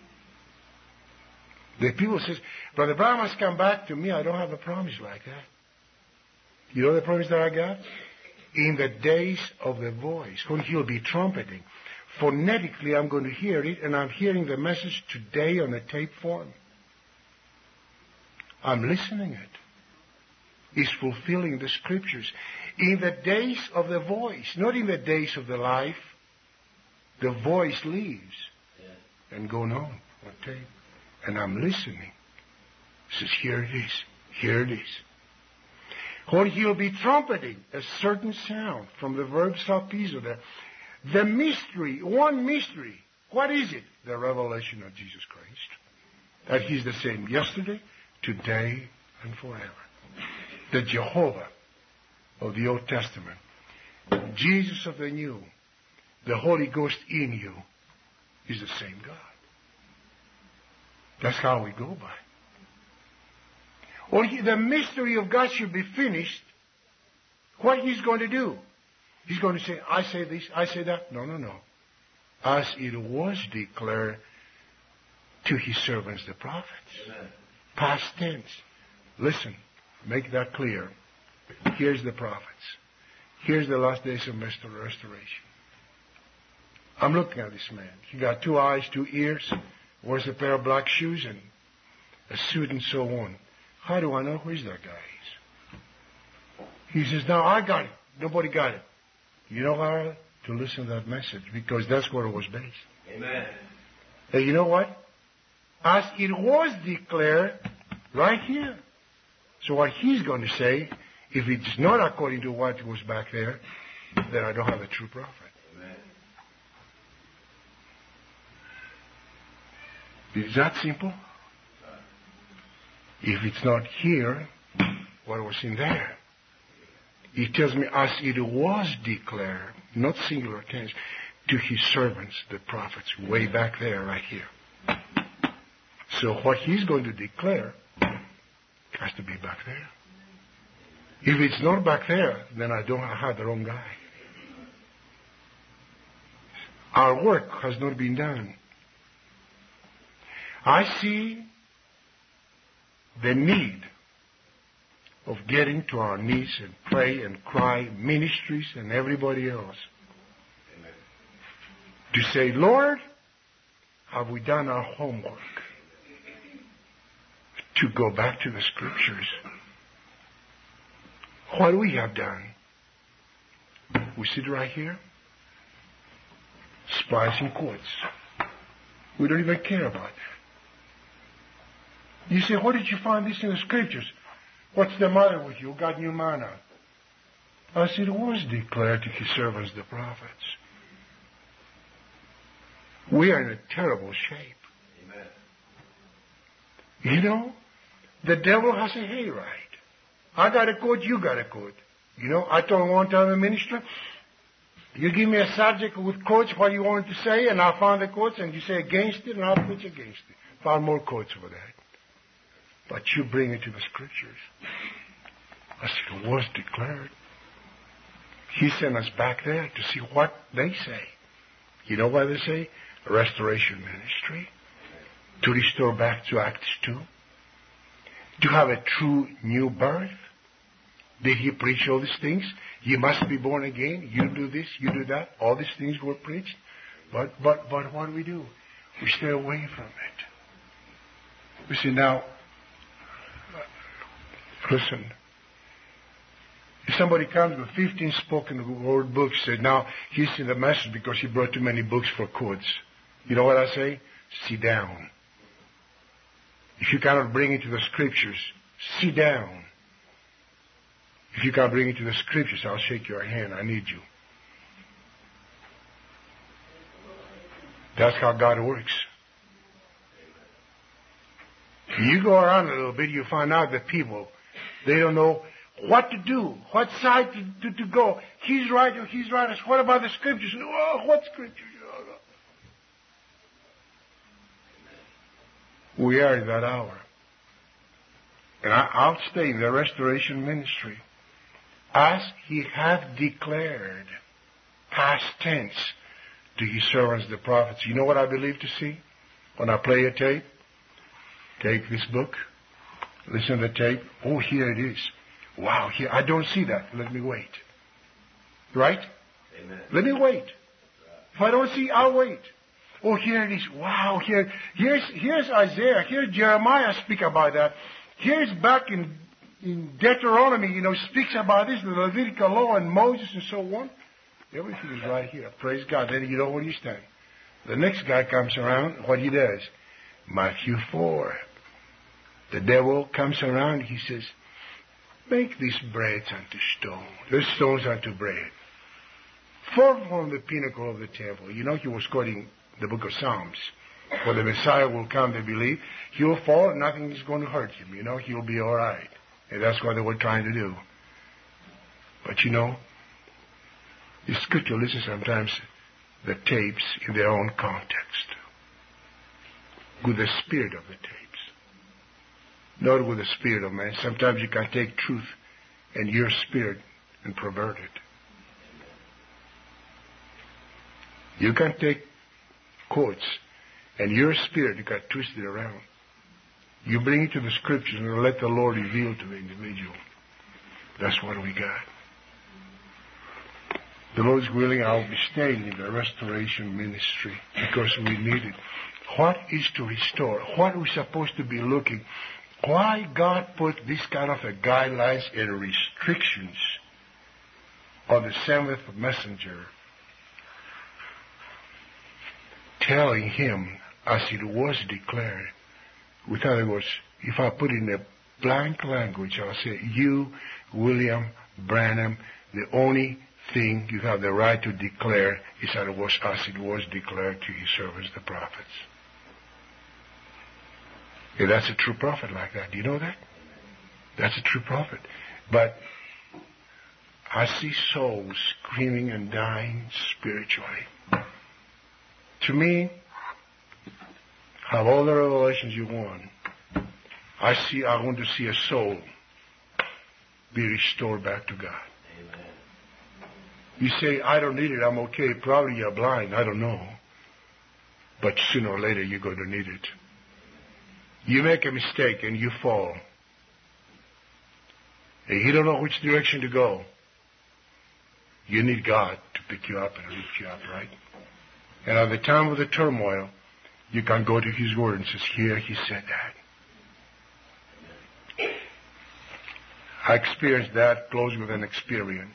The people says, Brother Branham has come back to me. I don't have a promise like that. You know the promise that I got? In the days of the voice, when he'll be trumpeting. Phonetically, I'm going to hear it, and I'm hearing the message today on a tape form. I'm listening it. It's fulfilling the scriptures. In the days of the voice, not in the days of the life, the voice leaves and goes on tape. And I'm listening. It says, here it is. Here it is. When he'll be trumpeting a certain sound from the verb salpizo there. The mystery, one mystery. What is it? The revelation of Jesus Christ. That he's the same yesterday, today, and forever. The Jehovah of the Old Testament. Jesus of the New. The Holy Ghost in you is the same God. That's how we go by. When the mystery of God should be finished, what he's going to do? He's going to say, I say this, I say that. No. As it was declared to his servants, the prophets. Amen. Past tense. Listen, make that clear. Here's the prophets. Here's the last days of restoration. I'm looking at this man. He got 2 eyes, 2 ears, wears a pair of black shoes, and a suit and so on. How do I know who that guy is? He says, now I got it. Nobody got it. You know how to listen to that message, because that's where it was based. Amen. And you know what? As it was declared right here. So what he's going to say, if it's not according to what was back there, then I don't have a true prophet. Amen. Is that simple? If it's not here, what was in there? He tells me, as it was declared, not singular tense, to his servants, the prophets, way back there, right here. So what he's going to declare has to be back there. If it's not back there, then I have the wrong guy. Our work has not been done. I see the need of getting to our knees and pray and cry, ministries and everybody else. Amen. To say, Lord, have we done our homework? To go back to the Scriptures. What we have done. We sit right here, splicing quotes. We don't even care about that. You say, where did you find this in the Scriptures? What's the matter with you? Got new manna? I said, it was declared to his servants, the prophets. We are in a terrible shape. Amen. You know, the devil has a hayride. I got a quote, you got a quote. You know, I told him one time in ministry, you give me a subject with quotes, what you want to say, and I'll find the quotes, and you say against it, and I'll preach against it. Found more quotes for that. But you bring it to the Scriptures. I said, it was declared. He sent us back there to see what they say. You know what they say? A restoration ministry. To restore back to Acts 2. To have a true new birth. Did he preach all these things? You must be born again. You do this, you do that. All these things were preached. But what do? We stay away from it. We say, now, listen. If somebody comes with 15 spoken word books, say, now, he's in the message because he brought too many books for quotes. You know what I say? Sit down. If you cannot bring it to the Scriptures, sit down. If you can't bring it to the Scriptures, I'll shake your hand. I need you. That's how God works. You go around a little bit, you find out that people, they don't know what to do, what side to go. He's right or he's right. What about the Scriptures? Oh, what Scriptures? We are in that hour. And I'll stay in the restoration ministry. As he hath declared, past tense, to his servants the prophets. You know what I believe to see? When I play a tape, take this book, listen to the tape. Oh, here it is. Wow, here, I don't see that. Let me wait. Right? Amen. Let me wait. If I don't see, I'll wait. Oh, here it is. Wow, here's Isaiah. Here's Jeremiah speak about that. Here's back in Deuteronomy, speaks about this, the Levitical law and Moses and so on. Everything is right here. Praise God. Then you know where you stand. The next guy comes around, what he does. Matthew 4. The devil comes around, he says, make these breads unto stone. The stones unto bread. Fall from the pinnacle of the temple. He was quoting the book of Psalms. When the Messiah will come, they believe, he'll fall and nothing is going to hurt him. He'll be all right. And that's what they were trying to do. But it's good to listen sometimes the tapes in their own context. With the spirit of the tapes. Not with the spirit of man. Sometimes you can take truth and your spirit and pervert it. You can take quotes and your spirit, you can twist it around. You bring it to the Scriptures and let the Lord reveal to the individual. That's what we got. The Lord is willing, I'll be staying in the restoration ministry because we need it. What is to restore? What are we supposed to be looking? Why God put this kind of a guidelines and restrictions on the seventh messenger, telling him as it was declared. With other words, if I put in a blank language, I'll say, you, William Branham, the only thing you have the right to declare is that it was as it was declared to his servants, the prophets. Yeah, that's a true prophet like that. Do you know that? That's a true prophet. But I see souls screaming and dying spiritually. To me, have all the revelations you want. I want to see a soul be restored back to God. Amen. You say, I don't need it, I'm okay. Probably you're blind, I don't know. But sooner or later you're going to need it. You make a mistake and you fall. and you don't know which direction to go, you need God to pick you up and lift you up, right? And at the time of the turmoil, you can go to His Word and says, here He said that. I experienced that, close with an experience.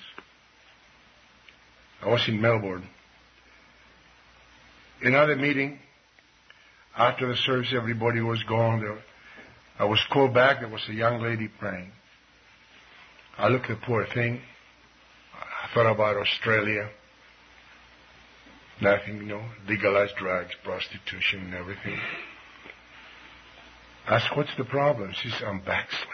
I was in Melbourne. Another meeting, after the service, everybody was gone. I was called back. There was a young lady praying. I looked at the poor thing. I thought about Australia. Nothing, legalized drugs, prostitution, and everything. I asked, what's the problem? She said, I'm backslid.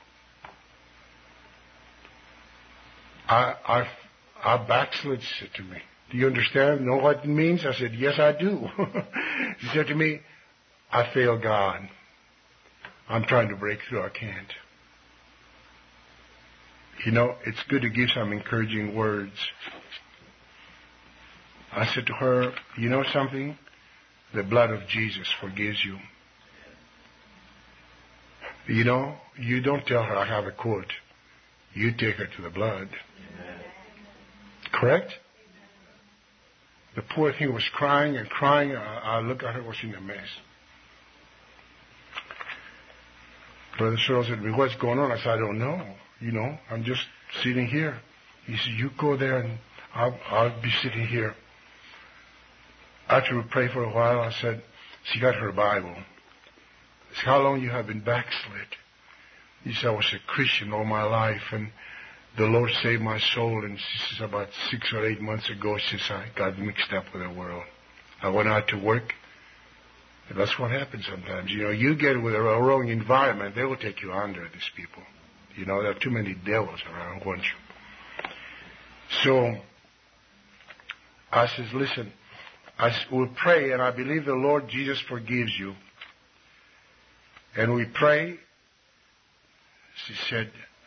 I backslid, she said to me. Do you understand? Know what it means? I said, yes, I do. She said to me, I failed God. I'm trying to break through. I can't. It's good to give some encouraging words. I said to her, you know something? The blood of Jesus forgives you. You don't tell her I have a quote. You take her to the blood. Correct? The poor thing was crying and crying. I looked at her, was in a mess. Brother Cheryl said to me, what's going on? I said, I don't know. I'm just sitting here. He said, you go there and I'll be sitting here. After we prayed for a while, I said, she got her Bible. I said, how long you have been backslid? He said, I was a Christian all my life, and the Lord saved my soul. And she says, about 6 or 8 months ago, she says, I got mixed up with the world. I went out to work. And that's what happens sometimes. You get with a wrong environment, they will take you under, these people. There are too many devils around, won't you? So, I says, listen, we'll pray, and I believe the Lord Jesus forgives you. And we pray. She said,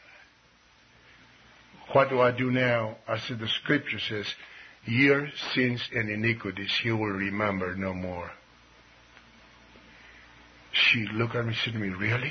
what do I do now? I said, the scripture says, your sins and iniquities He will remember no more. She looked at me and said to me, really?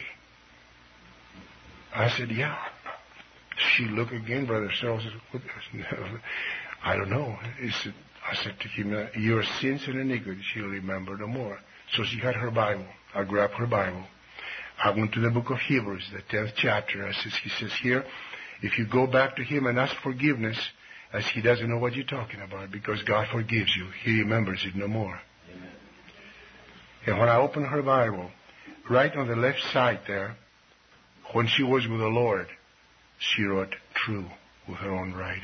I said, yeah. She looked again, Brother Cheryl said, I don't know. I said to him, your sins and iniquities He'll remember no more. So she had her Bible. I grabbed her Bible. I went to the book of Hebrews, the 10th chapter. He says here, if you go back to Him and ask forgiveness, as He doesn't know what you're talking about, because God forgives you, He remembers it no more. Amen. And when I opened her Bible, right on the left side there, when she was with the Lord, she wrote true with her own writing.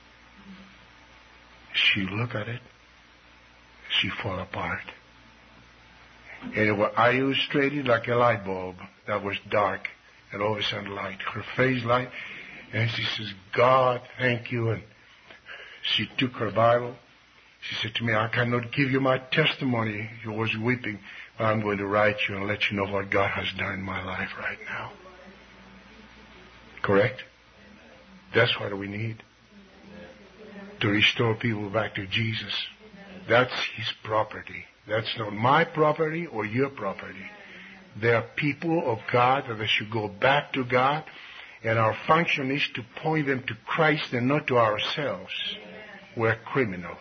She looked at it, she fell apart. And I illustrated like a light bulb that was dark, and all of a sudden light. Her face light, and she says, God, thank you. And she took her Bible. She said to me, I cannot give you my testimony. She was weeping, but I'm going to write you and let you know what God has done in my life right now. Correct? That's what we need. To restore people back to Jesus. That's His property. That's not my property or your property. They are people of God that they should go back to God. And our function is to point them to Christ and not to ourselves. We're criminals.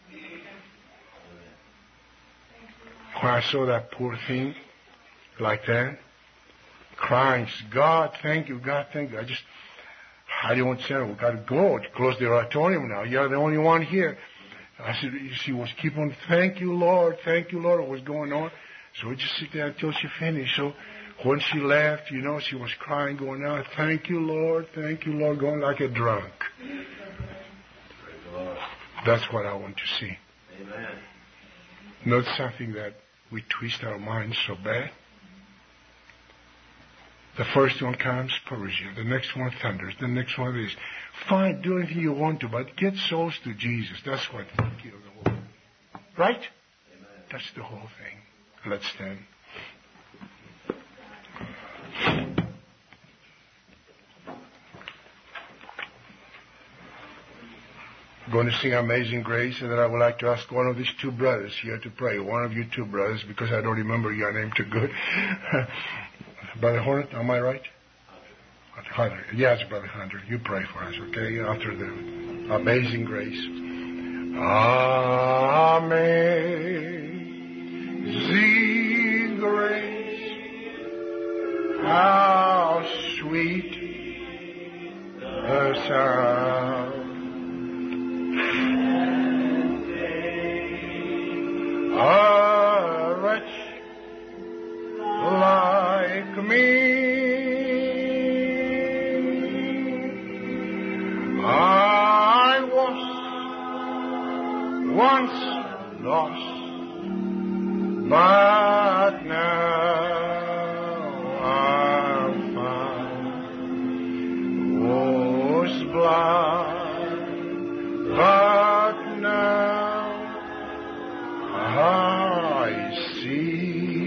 When I saw that poor thing like that, crying, God, thank you, God, thank you. I didn't want to say, we got to go. Close the auditorium now. You're the only one here. I said, she was keep on, thank you, Lord, what was going on. So we just sit there until she finished. So when she left, she was crying, going out, thank you, Lord, going like a drunk. That's what I want to see. Amen. Not something that we twist our minds so bad. The first one comes, Persia. The next one, thunders. The next one is, fine, do anything you want to, but get souls to Jesus. That's what kills the whole. Right? Amen. That's the whole thing. Let's stand. I'm going to sing Amazing Grace, and then I would like to ask one of these two brothers here to pray. One of you two brothers, because I don't remember your name too good. Brother Hornet, am I right? Hunter. Yes, Brother Hunter. You pray for us, okay? After the Amazing Grace. Amazing grace, how sweet the sound. A wretch like me, I was once lost, but now I'm found. Was blind, but now I see.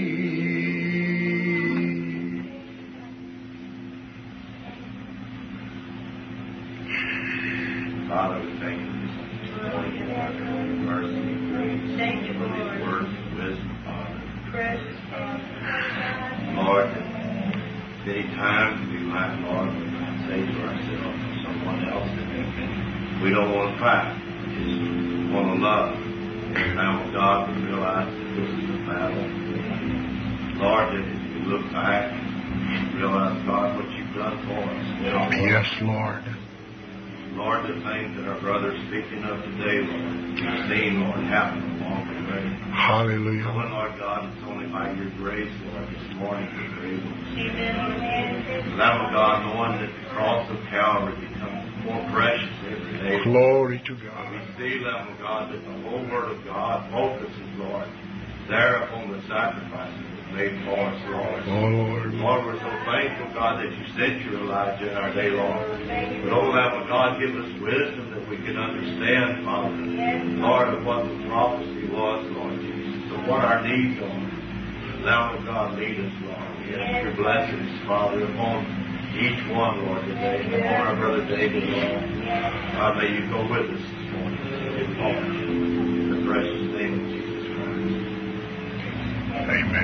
Father, we thank you this morning for your mercy and grace. Thank you, for these Lord. words of wisdom, Father. Precious Father. Lord, many times we might, Lord, say to ourselves or someone else that we don't want to fight. We just want to love. And now, God, we realize that this is a battle. Lord, that as we look back, realize, God, what you've done for us. Yes, Lord. Lord, the things that our brother's speaking of today, Lord, we've seen, Lord, happen along the way. Hallelujah. Knowing, Lord God, it's only by your grace, Lord, this morning that we're able to see. Amen. Lamb of God, knowing that the cross of Calvary becomes more precious every day. Glory to We God. see, Lamb of God, that the whole Word of God focuses, Lord, there upon the sacrifices that were made for us, Lord. Oh, Lord. Lord, we're so thankful, God, that you sent your Elijah in our day, Lord. But, oh, Lamb of God, give us wisdom that we can understand, Father, Lord, of what the prophecy was, Lord Jesus, of what our needs are. Lamb of God, lead us, Lord. We ask your blessings, Father, upon each one, Lord, today, and upon our brother David, Lord. God, may you go with us this morning. In the precious name of Jesus Christ. Amen,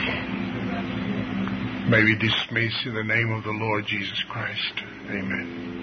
Lord. May we dismiss in the name of the Lord Jesus Christ. Amen.